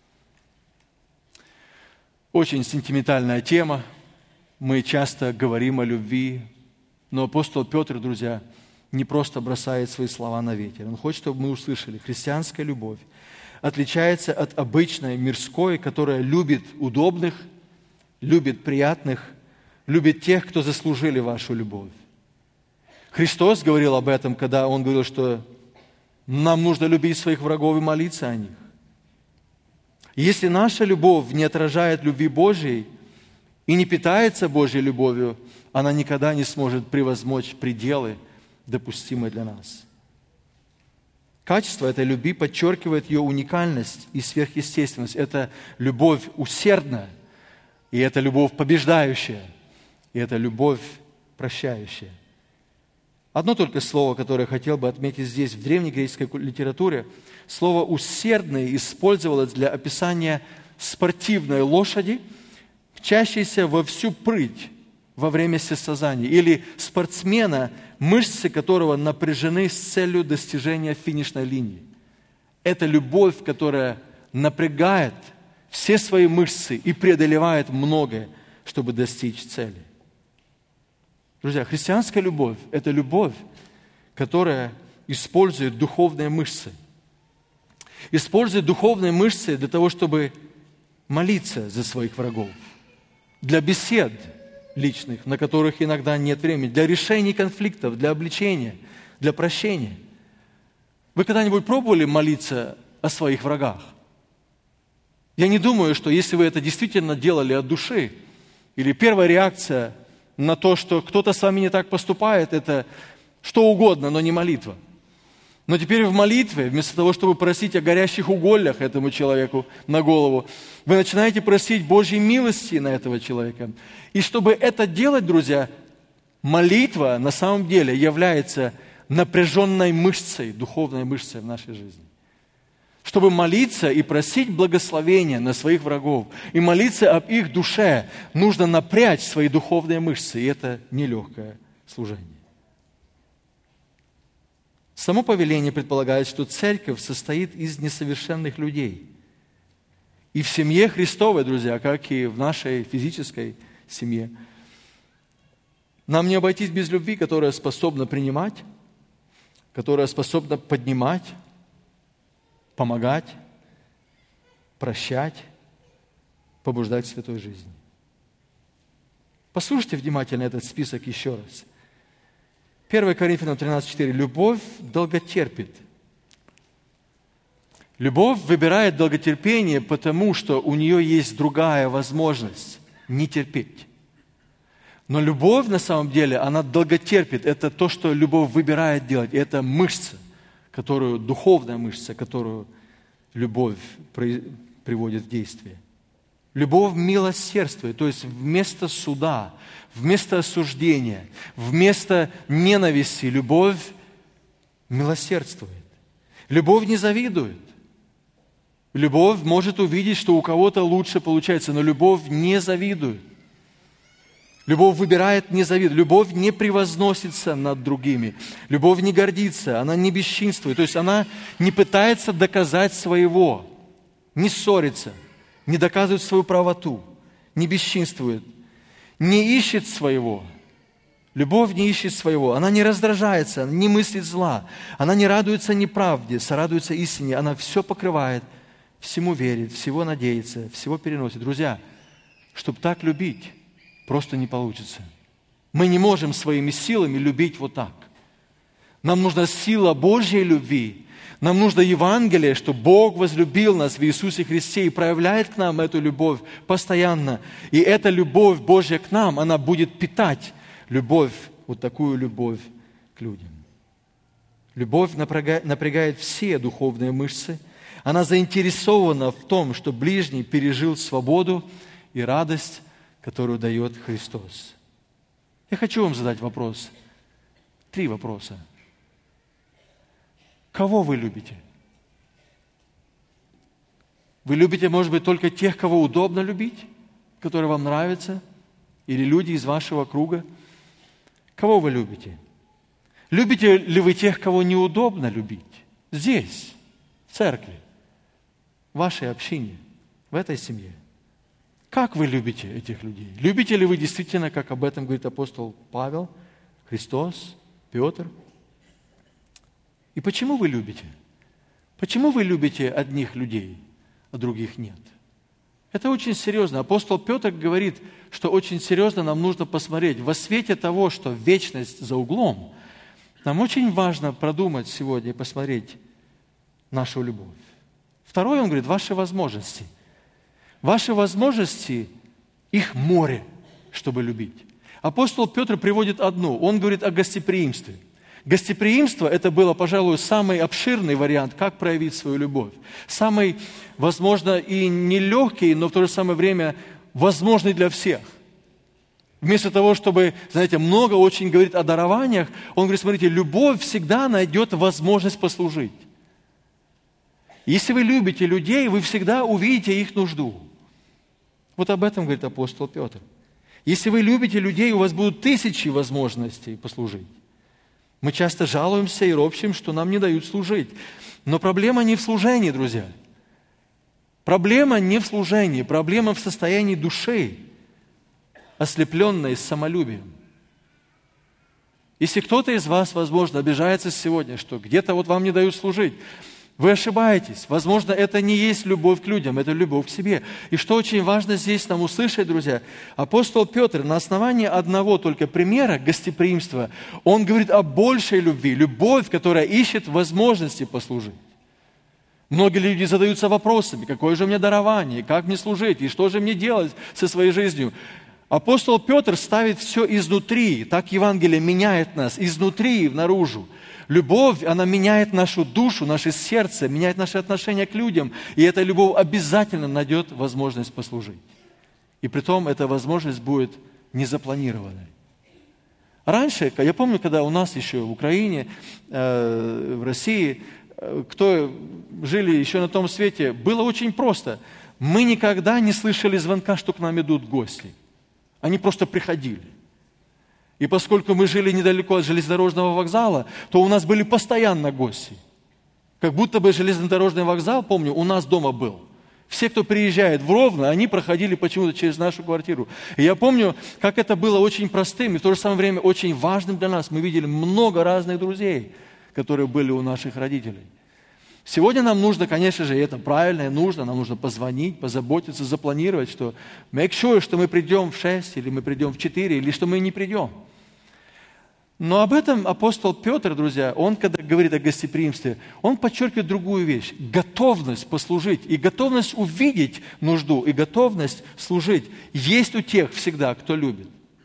Очень сентиментальная тема. Мы часто говорим о любви, но апостол Петр, друзья, не просто бросает свои слова на ветер. Он хочет, чтобы мы услышали: христианская любовь отличается от обычной мирской, которая любит удобных, любит приятных, любит тех, кто заслужили вашу любовь. Христос говорил об этом, когда Он говорил, что нам нужно любить своих врагов и молиться о них. Если наша любовь не отражает любви Божьей и не питается Божьей любовью, она никогда не сможет превозмочь пределы, допустимые для нас. Качество этой любви подчеркивает ее уникальность и сверхъестественность. Это любовь усердная, и это любовь побеждающая, и это любовь прощающая. Одно только слово, которое я хотел бы отметить здесь, в древнегреческой литературе, слово «усердный» использовалось для описания спортивной лошади, мчащейся во всю прыть во время состязаний, или спортсмена, мышцы которого напряжены с целью достижения финишной линии. Это любовь, которая напрягает все свои мышцы и преодолевает многое, чтобы достичь цели. Друзья, христианская любовь – это любовь, которая использует духовные мышцы. Использует духовные мышцы для того, чтобы молиться за своих врагов, для бесед личных, на которых иногда нет времени, для решения конфликтов, для обличения, для прощения. Вы когда-нибудь пробовали молиться о своих врагах? Я не думаю, что если вы это действительно делали от души, или первая реакция на то, что кто-то с вами не так поступает, это что угодно, но не молитва. Но теперь в молитве, вместо того, чтобы просить о горящих угольях этому человеку на голову, вы начинаете просить Божьей милости на этого человека. И чтобы это делать, друзья, молитва на самом деле является напряженной мышцей, духовной мышцей в нашей жизни. Чтобы молиться и просить благословения на своих врагов, и молиться об их душе, нужно напрячь свои духовные мышцы, и это нелегкое служение. Само повеление предполагает, что церковь состоит из несовершенных людей. И в семье Христовой, друзья, как и в нашей физической семье, нам не обойтись без любви, которая способна принимать, которая способна поднимать, помогать, прощать, побуждать к святой жизни. Послушайте внимательно этот список еще раз. 1 Коринфянам 13:4. Любовь долготерпит. Любовь выбирает долготерпение, потому что у нее есть другая возможность не терпеть. Но любовь на самом деле, она долготерпит. Это то, что любовь выбирает делать. Это мышца, духовная мышца, которую любовь приводит в действие. Любовь милосердствует, то есть вместо суда, вместо осуждения, вместо ненависти, любовь милосердствует. Любовь не завидует. Любовь может увидеть, что у кого-то лучше получается, но любовь не завидует. Любовь выбирает не завидовать. Любовь не превозносится над другими. Любовь не гордится, она не бесчинствует. То есть она не пытается доказать своего, не ссорится, не доказывает свою правоту, не бесчинствует, не ищет своего. Любовь не ищет своего. Она не раздражается, не мыслит зла. Она не радуется неправде, сорадуется истине. Она все покрывает, всему верит, всего надеется, всего переносит. Друзья, чтобы так любить, просто не получится. Мы не можем своими силами любить вот так. Нам нужна сила Божьей любви. Нам нужно Евангелие, что Бог возлюбил нас в Иисусе Христе и проявляет к нам эту любовь постоянно. И эта любовь Божья к нам, она будет питать любовь, вот такую любовь к людям. Любовь напрягает все духовные мышцы. Она заинтересована в том, что ближний пережил свободу и радость, которую дает Христос. Я хочу вам задать вопрос. 3 вопроса. Кого вы любите? Вы любите, может быть, только тех, кого удобно любить, которые вам нравятся, или люди из вашего круга? Кого вы любите? Любите ли вы тех, кого неудобно любить? Здесь, в церкви, в вашей общине, в этой семье. Как вы любите этих людей? Любите ли вы действительно, как об этом говорит апостол Павел, Христос, Петр? И почему вы любите? Почему вы любите одних людей, а других нет? Это очень серьезно. Апостол Петр говорит, что очень серьезно нам нужно посмотреть. Во свете того, что вечность за углом, нам очень важно продумать сегодня и посмотреть нашу любовь. Второе, он говорит, ваши возможности. Ваши возможности, их море, чтобы любить. Апостол Петр приводит одну. Он говорит о гостеприимстве. Гостеприимство – это было, пожалуй, самый обширный вариант, как проявить свою любовь. Самый, возможно, и нелегкий, но в то же самое время возможный для всех. Вместо того, чтобы, знаете, много очень говорит о дарованиях, он говорит, смотрите, любовь всегда найдет возможность послужить. Если вы любите людей, вы всегда увидите их нужду. Вот об этом говорит апостол Петр. Если вы любите людей, у вас будут 1000 возможностей послужить. Мы часто жалуемся и ропщим, что нам не дают служить. Но проблема не в служении, друзья. Проблема не в служении, проблема в состоянии души, ослепленной самолюбием. Если кто-то из вас, возможно, обижается сегодня, что где-то вот вам не дают служить, вы ошибаетесь. Возможно, это не есть любовь к людям, это любовь к себе. И что очень важно здесь нам услышать, друзья, апостол Петр на основании одного только примера гостеприимства, он говорит о большей любви, любовь, которая ищет возможности послужить. Многие люди задаются вопросами, какое же у меня дарование, как мне служить, и что же мне делать со своей жизнью. Апостол Петр ставит все изнутри, так Евангелие меняет нас, изнутри наружу. Любовь, она меняет нашу душу, наше сердце, меняет наши отношения к людям. И эта любовь обязательно найдет возможность послужить. И притом эта возможность будет незапланированной. Раньше, я помню, когда у нас еще в Украине, в России, кто жили еще на том свете, было очень просто. Мы никогда не слышали звонка, что к нам идут гости. Они просто приходили. И поскольку мы жили недалеко от железнодорожного вокзала, то у нас были постоянно гости. Как будто бы железнодорожный вокзал, помню, у нас дома был. Все, кто приезжает в Ровно, они проходили почему-то через нашу квартиру. И я помню, как это было очень простым и в то же самое время очень важным для нас. Мы видели много разных друзей, которые были у наших родителей. Сегодня нам нужно, конечно же, и это правильно, и нужно, нам нужно позвонить, позаботиться, запланировать, что make sure, что мы придем в 6, или мы придем в 4, или что мы не придем. Но об этом апостол Петр, друзья, он, когда говорит о гостеприимстве, он подчеркивает другую вещь. Готовность послужить и готовность увидеть нужду, и готовность служить есть у тех всегда, кто любит.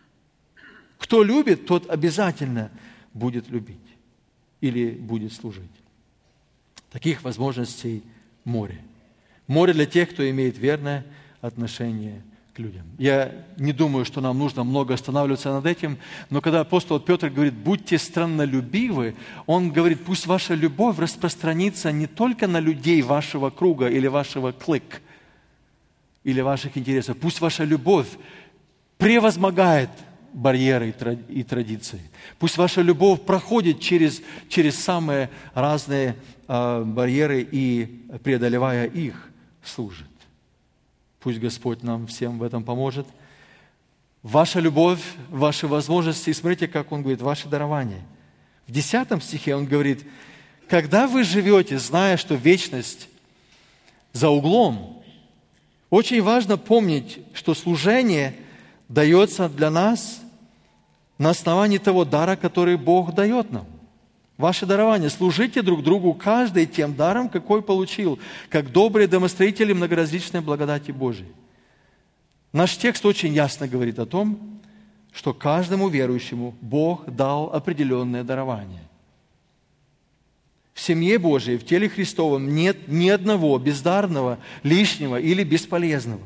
Кто любит, тот обязательно будет любить или будет служить. Таких возможностей море. Море для тех, кто имеет верное отношение к людям. Я не думаю, что нам нужно много останавливаться над этим, но когда апостол Петр говорит, будьте страннолюбивы, он говорит, пусть ваша любовь распространится не только на людей вашего круга или вашего клик, или ваших интересов. Пусть ваша любовь превозмогает барьеры и традиции. Пусть ваша любовь проходит через самые разные барьеры и, преодолевая их, служит. Пусть Господь нам всем в этом поможет. Ваша любовь, ваши возможности, и смотрите, как Он говорит, ваши дарования. В 10 стихе Он говорит, когда вы живете, зная, что вечность за углом, очень важно помнить, что служение дается для нас на основании того дара, который Бог дает нам. Ваше дарование. Служите друг другу, каждый тем даром, какой получил, как добрые домостроители многоразличной благодати Божией. Наш текст очень ясно говорит о том, что каждому верующему Бог дал определенное дарование. семье Божией, в теле Христовом нет ни одного бездарного, лишнего или бесполезного.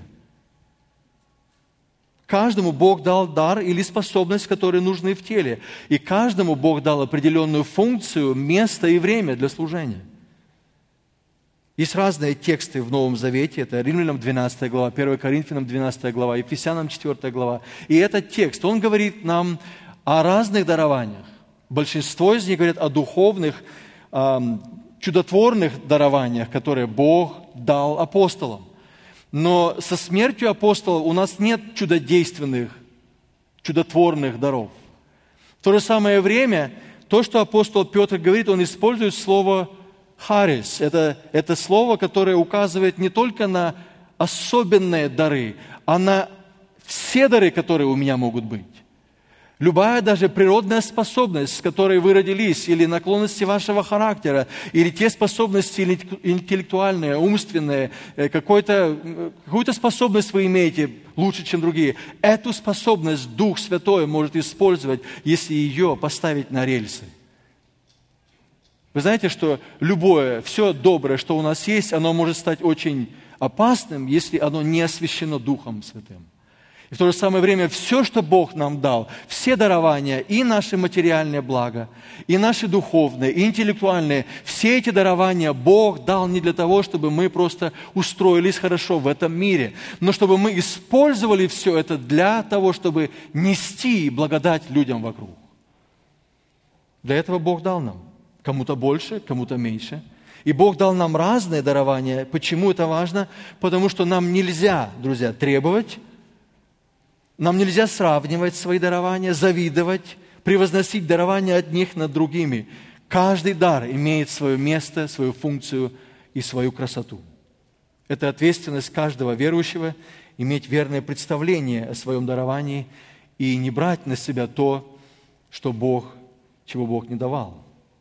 Каждому Бог дал дар или способность, которые нужны в теле. И каждому Бог дал определенную функцию, место и время для служения. Есть разные тексты в Новом Завете. Это Римлянам 12 глава, 1 Коринфянам 12 глава, Ефесянам 4 глава. И этот текст, он говорит нам о разных дарованиях. Большинство из них говорят о духовных, чудотворных дарованиях, которые Бог дал апостолам. Но со смертью апостолов у нас нет чудодейственных, чудотворных даров. В то же самое время, то, что апостол Петр говорит, он использует слово «харис». Это слово, которое указывает не только на особенные дары, а на все дары, которые у меня могут быть. Любая даже природная способность, с которой вы родились, или наклонности вашего характера, или те способности интеллектуальные, умственные, какую-то способность вы имеете лучше, чем другие. Эту способность Дух Святой может использовать, если ее поставить на рельсы. Вы знаете, что любое, все доброе, что у нас есть, оно может стать очень опасным, если оно не освящено Духом Святым. И в то же самое время все, что Бог нам дал, все дарования, и наши материальные блага, и наши духовные, и интеллектуальные, все эти дарования Бог дал не для того, чтобы мы просто устроились хорошо в этом мире, но чтобы мы использовали все это для того, чтобы нести благодать людям вокруг. Для этого Бог дал нам. Кому-то больше, кому-то меньше. И Бог дал нам разные дарования. Почему это важно? Потому что нам нельзя, друзья, требовать, нам нельзя сравнивать свои дарования, завидовать, превозносить дарования одних над другими. Каждый дар имеет свое место, свою функцию и свою красоту. Это ответственность каждого верующего иметь верное представление о своем даровании и не брать на себя то, чего Бог не давал.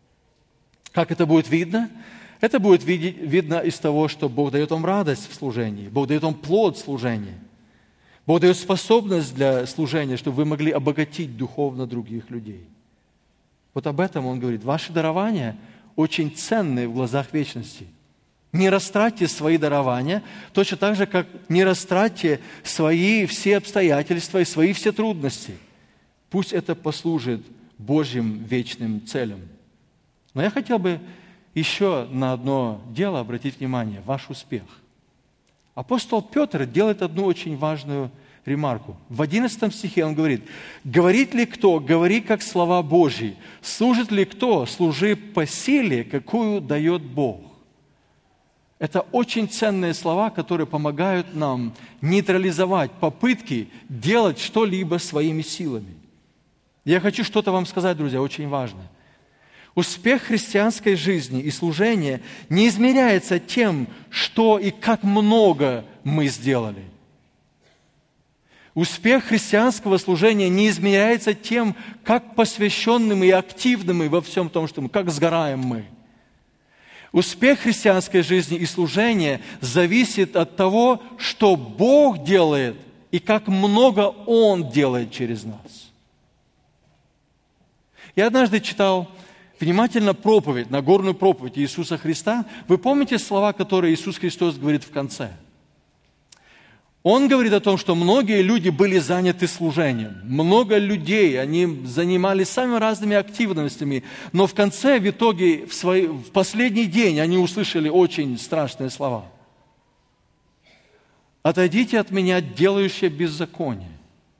Как это будет видно? Это будет видно из того, что Бог дает вам радость в служении, Бог дает вам плод служения. Бог дает способность для служения, чтобы вы могли обогатить духовно других людей. Вот об этом Он говорит. Ваши дарования очень ценные в глазах вечности. Не растратьте свои дарования, точно так же, как не растратьте свои все обстоятельства и свои все трудности. Пусть это послужит Божьим вечным целям. Но я хотел бы еще на одно дело обратить внимание – ваш успех. Апостол Петр делает одну очень важную ремарку. В 11 стихе он говорит: «Говорит ли кто, говори как слова Божьи. Служит ли кто, служи по силе, какую дает Бог». Это очень ценные слова, которые помогают нам нейтрализовать попытки делать что-либо своими силами. Я хочу что-то вам сказать, друзья, очень важное. Успех христианской жизни и служения не измеряется тем, что и как много мы сделали. Успех христианского служения не измеряется тем, как посвященным и активным мы во всем том, что мы, как сгораем мы. Успех христианской жизни и служения зависит от того, что Бог делает и как много Он делает через нас. Я однажды читал внимательно проповедь, Нагорную проповедь Иисуса Христа. Вы помните слова, которые Иисус Христос говорит в конце? Он говорит о том, что многие люди были заняты служением. Много людей, они занимались самыми разными активностями. Но в конце, в итоге, в последний день они услышали очень страшные слова. «Отойдите от меня, делающие беззаконие».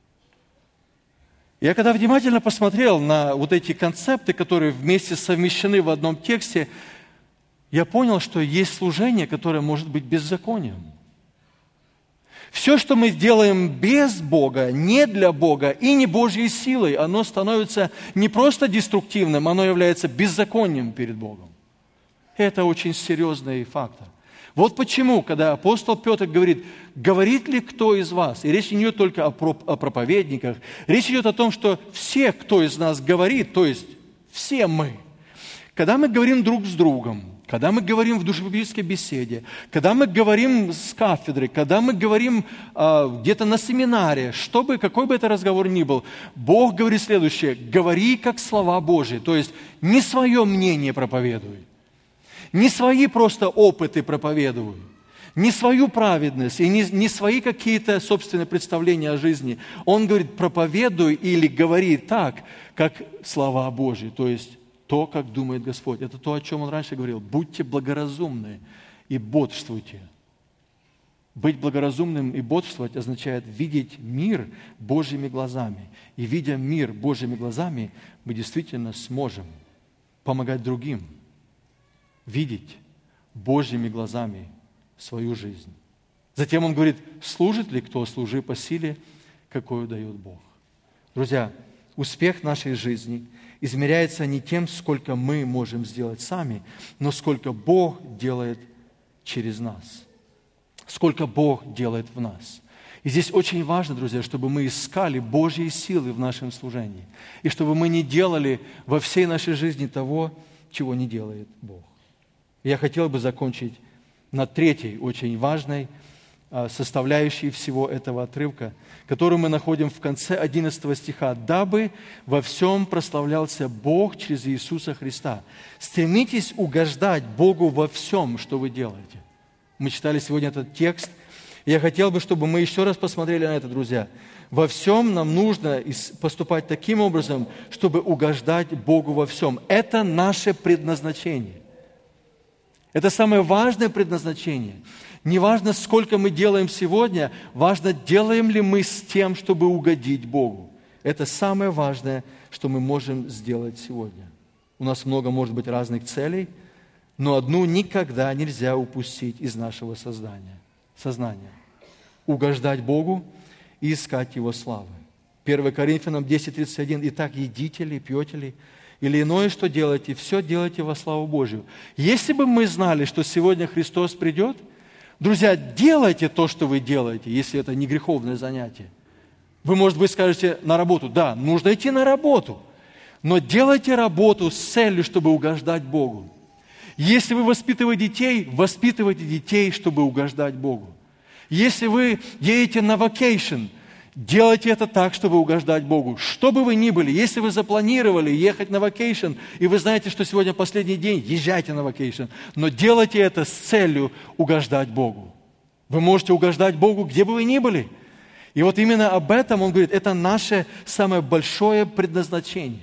Я когда внимательно посмотрел на вот эти концепты, которые вместе совмещены в одном тексте, я понял, что есть служение, которое может быть беззаконием. Все, что мы делаем без Бога, не для Бога и не Божьей силой, оно становится не просто деструктивным, оно является беззаконием перед Богом. Это очень серьезный фактор. Вот почему, когда апостол Петр говорит: «Говорит ли кто из вас?» И речь не идет только о проповедниках. Речь идет о том, что все, кто из нас говорит, то есть все мы, когда мы говорим друг с другом, когда мы говорим в душебиблейской беседе, когда мы говорим с кафедры, когда мы говорим где-то на семинаре, какой бы это разговор ни был, Бог говорит следующее: «Говори, как слова Божьи», то есть не свое мнение проповедуй, Не свои просто опыты проповедую, не свою праведность и не свои какие-то собственные представления о жизни. Он говорит, проповедуй или говори так, как слова Божьи, то есть то, как думает Господь. Это то, о чем Он раньше говорил. Будьте благоразумны и бодрствуйте. Быть благоразумным и бодрствовать означает видеть мир Божьими глазами. И видя мир Божьими глазами, мы действительно сможем помогать другим видеть Божьими глазами свою жизнь. Затем он говорит, служит ли кто, служи по силе, какую дает Бог. Друзья, успех нашей жизни измеряется не тем, сколько мы можем сделать сами, но сколько Бог делает через нас. Сколько Бог делает в нас. И здесь очень важно, друзья, чтобы мы искали Божьи силы в нашем служении. И чтобы мы не делали во всей нашей жизни того, чего не делает Бог. Я хотел бы закончить на третьей, очень важной составляющей всего этого отрывка, которую мы находим в конце 11 стиха. «Дабы во всем прославлялся Бог через Иисуса Христа». Стремитесь угождать Богу во всем, что вы делаете. Мы читали сегодня этот текст. Я хотел бы, чтобы мы еще раз посмотрели на это, друзья. Во всем нам нужно поступать таким образом, чтобы угождать Богу во всем. Это наше предназначение. Это самое важное предназначение. Не важно, сколько мы делаем сегодня, важно, делаем ли мы с тем, чтобы угодить Богу. Это самое важное, что мы можем сделать сегодня. У нас много, может быть, разных целей, но одну никогда нельзя упустить из нашего сознания. Угождать Богу и искать Его славы. 1 Коринфянам 10:31. «Итак, едите ли, пьете ли, или иное, что делаете, все делайте во славу Божию». Если бы мы знали, что сегодня Христос придет, друзья, делайте то, что вы делаете, если это не греховное занятие. Вы, может быть, скажете на работу. Да, нужно идти на работу, но делайте работу с целью, чтобы угождать Богу. Если вы воспитываете детей, чтобы угождать Богу. Если вы едете на вакейшн, делайте это так, чтобы угождать Богу. Что бы вы ни были, если вы запланировали ехать на вакейшн, и вы знаете, что сегодня последний день, езжайте на вакейшн, но делайте это с целью угождать Богу. Вы можете угождать Богу, где бы вы ни были. И вот именно об этом он говорит, это наше самое большое предназначение.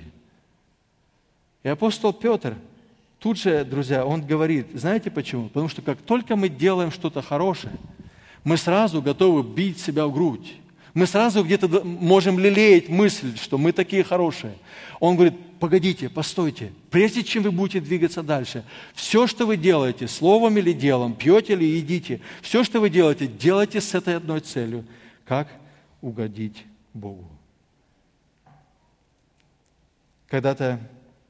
И апостол Петр, тут же, друзья, он говорит, знаете почему? Потому что как только мы делаем что-то хорошее, мы сразу готовы бить себя в грудь. Мы сразу где-то можем лелеять мысль, что мы такие хорошие. Он говорит, погодите, постойте, прежде чем вы будете двигаться дальше, все, что вы делаете, словом или делом, пьете или едите, все, что вы делаете, делайте с этой одной целью, как угодить Богу. Когда-то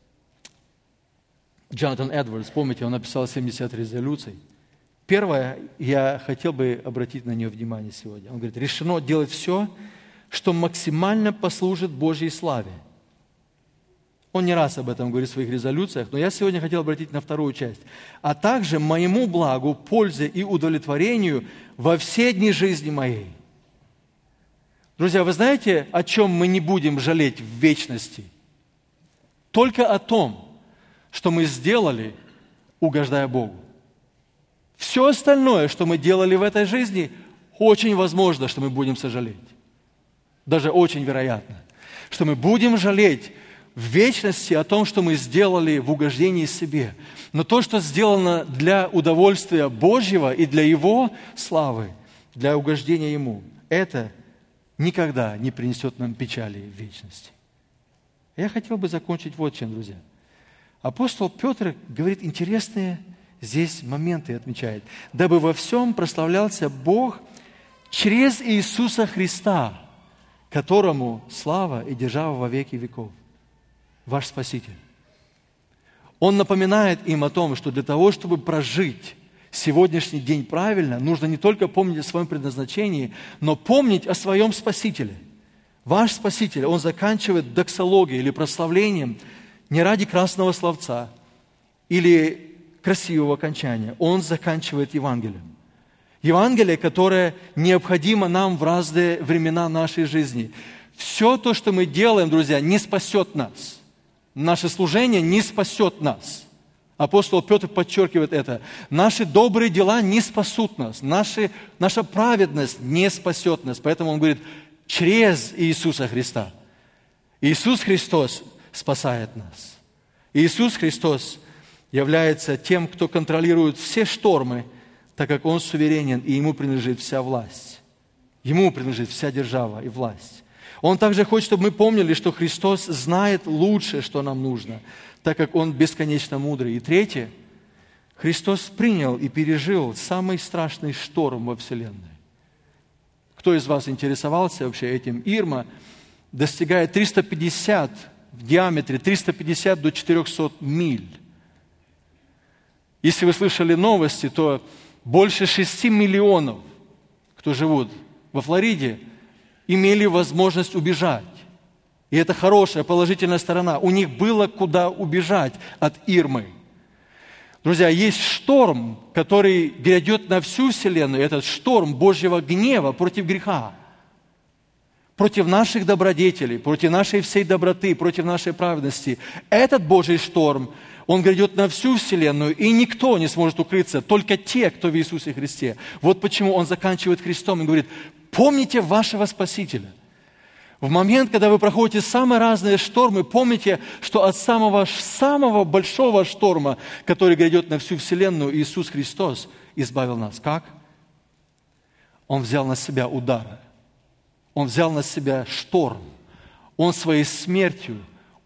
Джонатан Эдвардс, помните, он написал 70 резолюций. Первое, я хотел бы обратить на нее внимание сегодня. Он говорит, решено делать все, что максимально послужит Божьей славе. Он не раз об этом говорит в своих резолюциях, но я сегодня хотел обратить на вторую часть. А также моему благу, пользе и удовлетворению во все дни жизни моей. Друзья, вы знаете, о чем мы не будем жалеть в вечности? Только о том, что мы сделали, угождая Богу. Все остальное, что мы делали в этой жизни, очень возможно, что мы будем сожалеть. Даже очень вероятно, что мы будем жалеть в вечности о том, что мы сделали в угождении себе. Но то, что сделано для удовольствия Божьего и для Его славы, для угождения Ему, это никогда не принесет нам печали в вечности. Я хотел бы закончить вот чем, друзья. Апостол Петр говорит интересные здесь моменты, отмечает. «Дабы во всем прославлялся Бог через Иисуса Христа, которому слава и держава во веки веков». Ваш Спаситель. Он напоминает им о том, что для того, чтобы прожить сегодняшний день правильно, нужно не только помнить о своем предназначении, но помнить о своем Спасителе. Ваш Спаситель, Он заканчивает доксологией или прославлением не ради красного словца или красивого окончания. Он заканчивает Евангелием. Евангелие, которое необходимо нам в разные времена нашей жизни. Все то, что мы делаем, друзья, не спасет нас. Наше служение не спасет нас. Апостол Петр подчеркивает это. Наши добрые дела не спасут нас. Наша праведность не спасет нас. Поэтому он говорит, через Иисуса Христа. Иисус Христос спасает нас. Иисус Христос является тем, кто контролирует все штормы, так как Он суверенен, и Ему принадлежит вся власть. Ему принадлежит вся держава и власть. Он также хочет, чтобы мы помнили, что Христос знает лучше, что нам нужно, так как Он бесконечно мудрый. И третье, Христос принял и пережил самый страшный шторм во Вселенной. Кто из вас интересовался вообще этим? Ирма достигает 350 в диаметре, 350 до 400 миль. Если вы слышали новости, то больше 6 миллионов, кто живут во Флориде, имели возможность убежать. И это хорошая, положительная сторона. У них было куда убежать от Ирмы. Друзья, есть шторм, который грядет на всю Вселенную. Этот шторм Божьего гнева против греха. Против наших добродетелей, против нашей всей доброты, против нашей праведности. Этот Божий шторм, он грядет на всю Вселенную, и никто не сможет укрыться, только те, кто в Иисусе Христе. Вот почему он заканчивает Христом и говорит, помните вашего Спасителя. В момент, когда вы проходите самые разные штормы, помните, что от самого большого шторма, который грядет на всю Вселенную, Иисус Христос избавил нас. Как? Он взял на себя удары. Он взял на себя шторм. Он своей смертью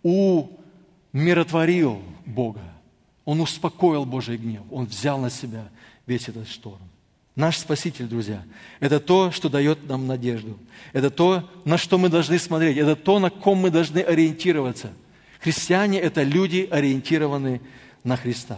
умиротворил Бога. Он успокоил Божий гнев. Он взял на себя весь этот шторм. Наш Спаситель, друзья, это то, что дает нам надежду. Это то, на что мы должны смотреть. Это то, на ком мы должны ориентироваться. Христиане – это люди, ориентированные на Христа.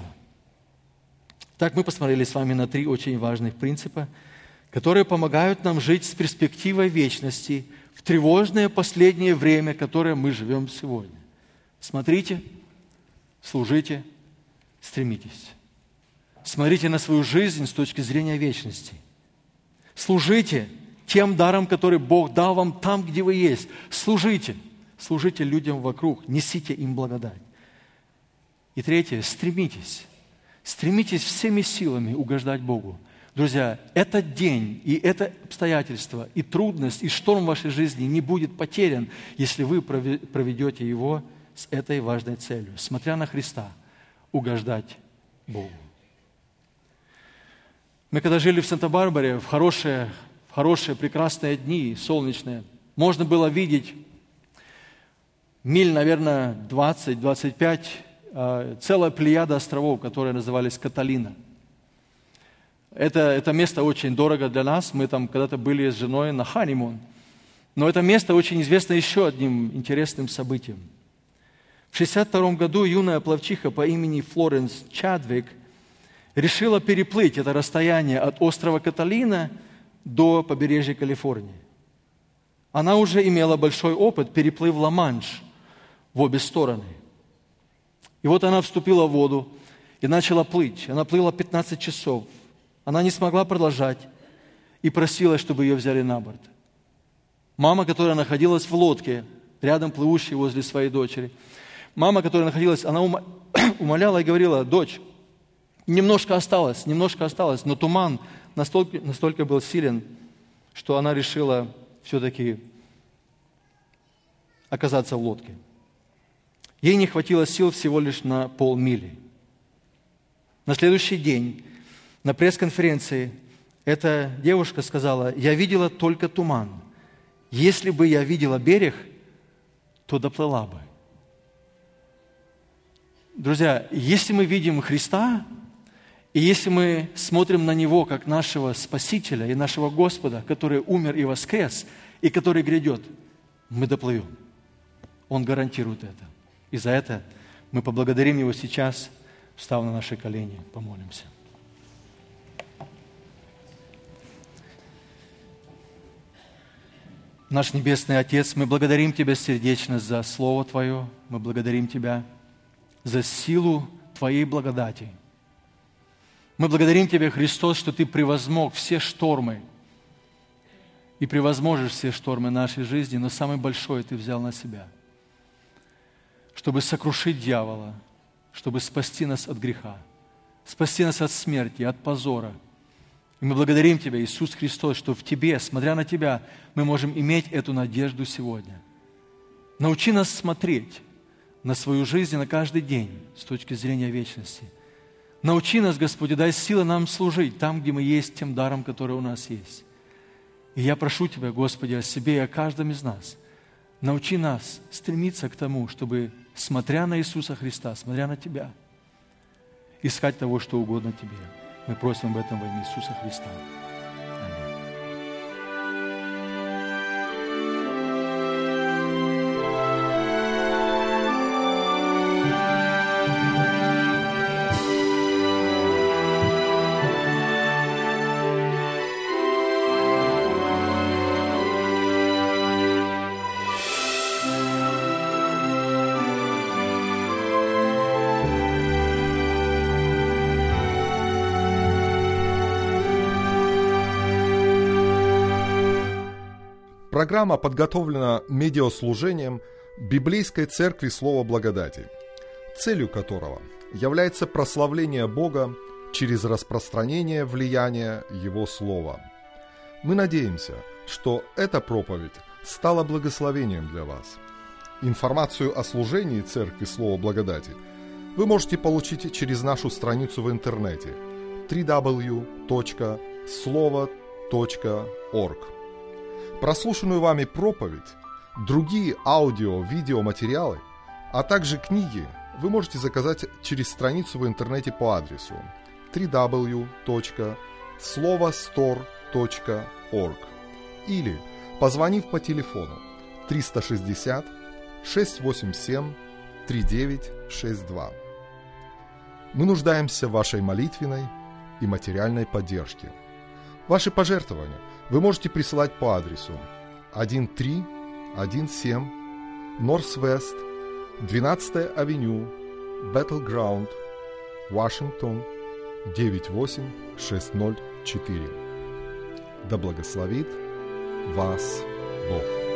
Так мы посмотрели с вами на 3 очень важных принципа, которые помогают нам жить с перспективой вечности в тревожное последнее время, которое мы живем сегодня. Смотрите, служите, стремитесь. Смотрите на свою жизнь с точки зрения вечности. Служите тем даром, который Бог дал вам там, где вы есть. Служите. Служите людям вокруг. Несите им благодать. И третье, стремитесь. Стремитесь всеми силами угождать Богу. Друзья, этот день и это обстоятельство, и трудность, и шторм в вашей жизни не будет потерян, если вы проведете его с этой важной целью, смотря на Христа, угождать Богу. Мы когда жили в Санта-Барбаре, в хорошие, прекрасные дни, солнечные, можно было видеть миль, наверное, 20-25, целая плеяда островов, которые назывались Каталина. Это место очень дорого для нас. Мы там когда-то были с женой на ханимун. Но это место очень известно еще одним интересным событием. В 1962 году юная пловчиха по имени Флоренс Чадвик решила переплыть это расстояние от острова Каталина до побережья Калифорнии. Она уже имела большой опыт, переплыв Ла-Манш в обе стороны. И вот она вступила в воду и начала плыть. Она плыла 15 часов. Она не смогла продолжать и просила, чтобы ее взяли на борт. Мама, которая находилась в лодке, рядом плывущей возле своей дочери, мама, которая находилась, она умоляла и говорила: «Дочь, немножко осталось, но туман настолько был силен, что она решила все-таки оказаться в лодке. Ей не хватило сил всего лишь на полмили. На следующий день на пресс-конференции эта девушка сказала: «Я видела только туман. Если бы я видела берег, то доплыла бы». Друзья, если мы видим Христа, и если мы смотрим на Него как нашего Спасителя и нашего Господа, который умер и воскрес, и который грядет, мы доплывем. Он гарантирует это. И за это мы поблагодарим Его сейчас, встав на наши колени, помолимся. Наш Небесный Отец, мы благодарим Тебя сердечно за Слово Твое, мы благодарим Тебя за силу Твоей благодати. Мы благодарим Тебя, Христос, что Ты превозмог все штормы и превозможешь все штормы нашей жизни, но самый большой Ты взял на себя, чтобы сокрушить дьявола, чтобы спасти нас от греха, спасти нас от смерти, от позора. И мы благодарим Тебя, Иисус Христос, что в Тебе, смотря на Тебя, мы можем иметь эту надежду сегодня. Научи нас смотреть на свою жизнь, на каждый день с точки зрения вечности. Научи нас, Господи, дай силы нам служить там, где мы есть, тем даром, который у нас есть. И я прошу Тебя, Господи, о себе и о каждом из нас. Научи нас стремиться к тому, чтобы, смотря на Иисуса Христа, смотря на Тебя, искать того, что угодно Тебе. Мы просим об этом во имя Иисуса Христа. Аминь. Программа подготовлена медиаслужением Библейской Церкви Слова Благодати, целью которого является прославление Бога через распространение влияния Его Слова. Мы надеемся, что эта проповедь стала благословением для вас. Информацию о служении Церкви Слова Благодати вы можете получить через нашу страницу в интернете www.slovo.org. Прослушанную вами проповедь, другие аудио-видеоматериалы, а также книги вы можете заказать через страницу в интернете по адресу www.slovostore.org или позвонив по телефону 360 687 3962. Мы нуждаемся в вашей молитвенной и материальной поддержке. Ваши пожертвования вы можете присылать по адресу 1317 Northwest 12-я авеню, Battleground, Вашингтон, 98604. Да благословит вас Бог.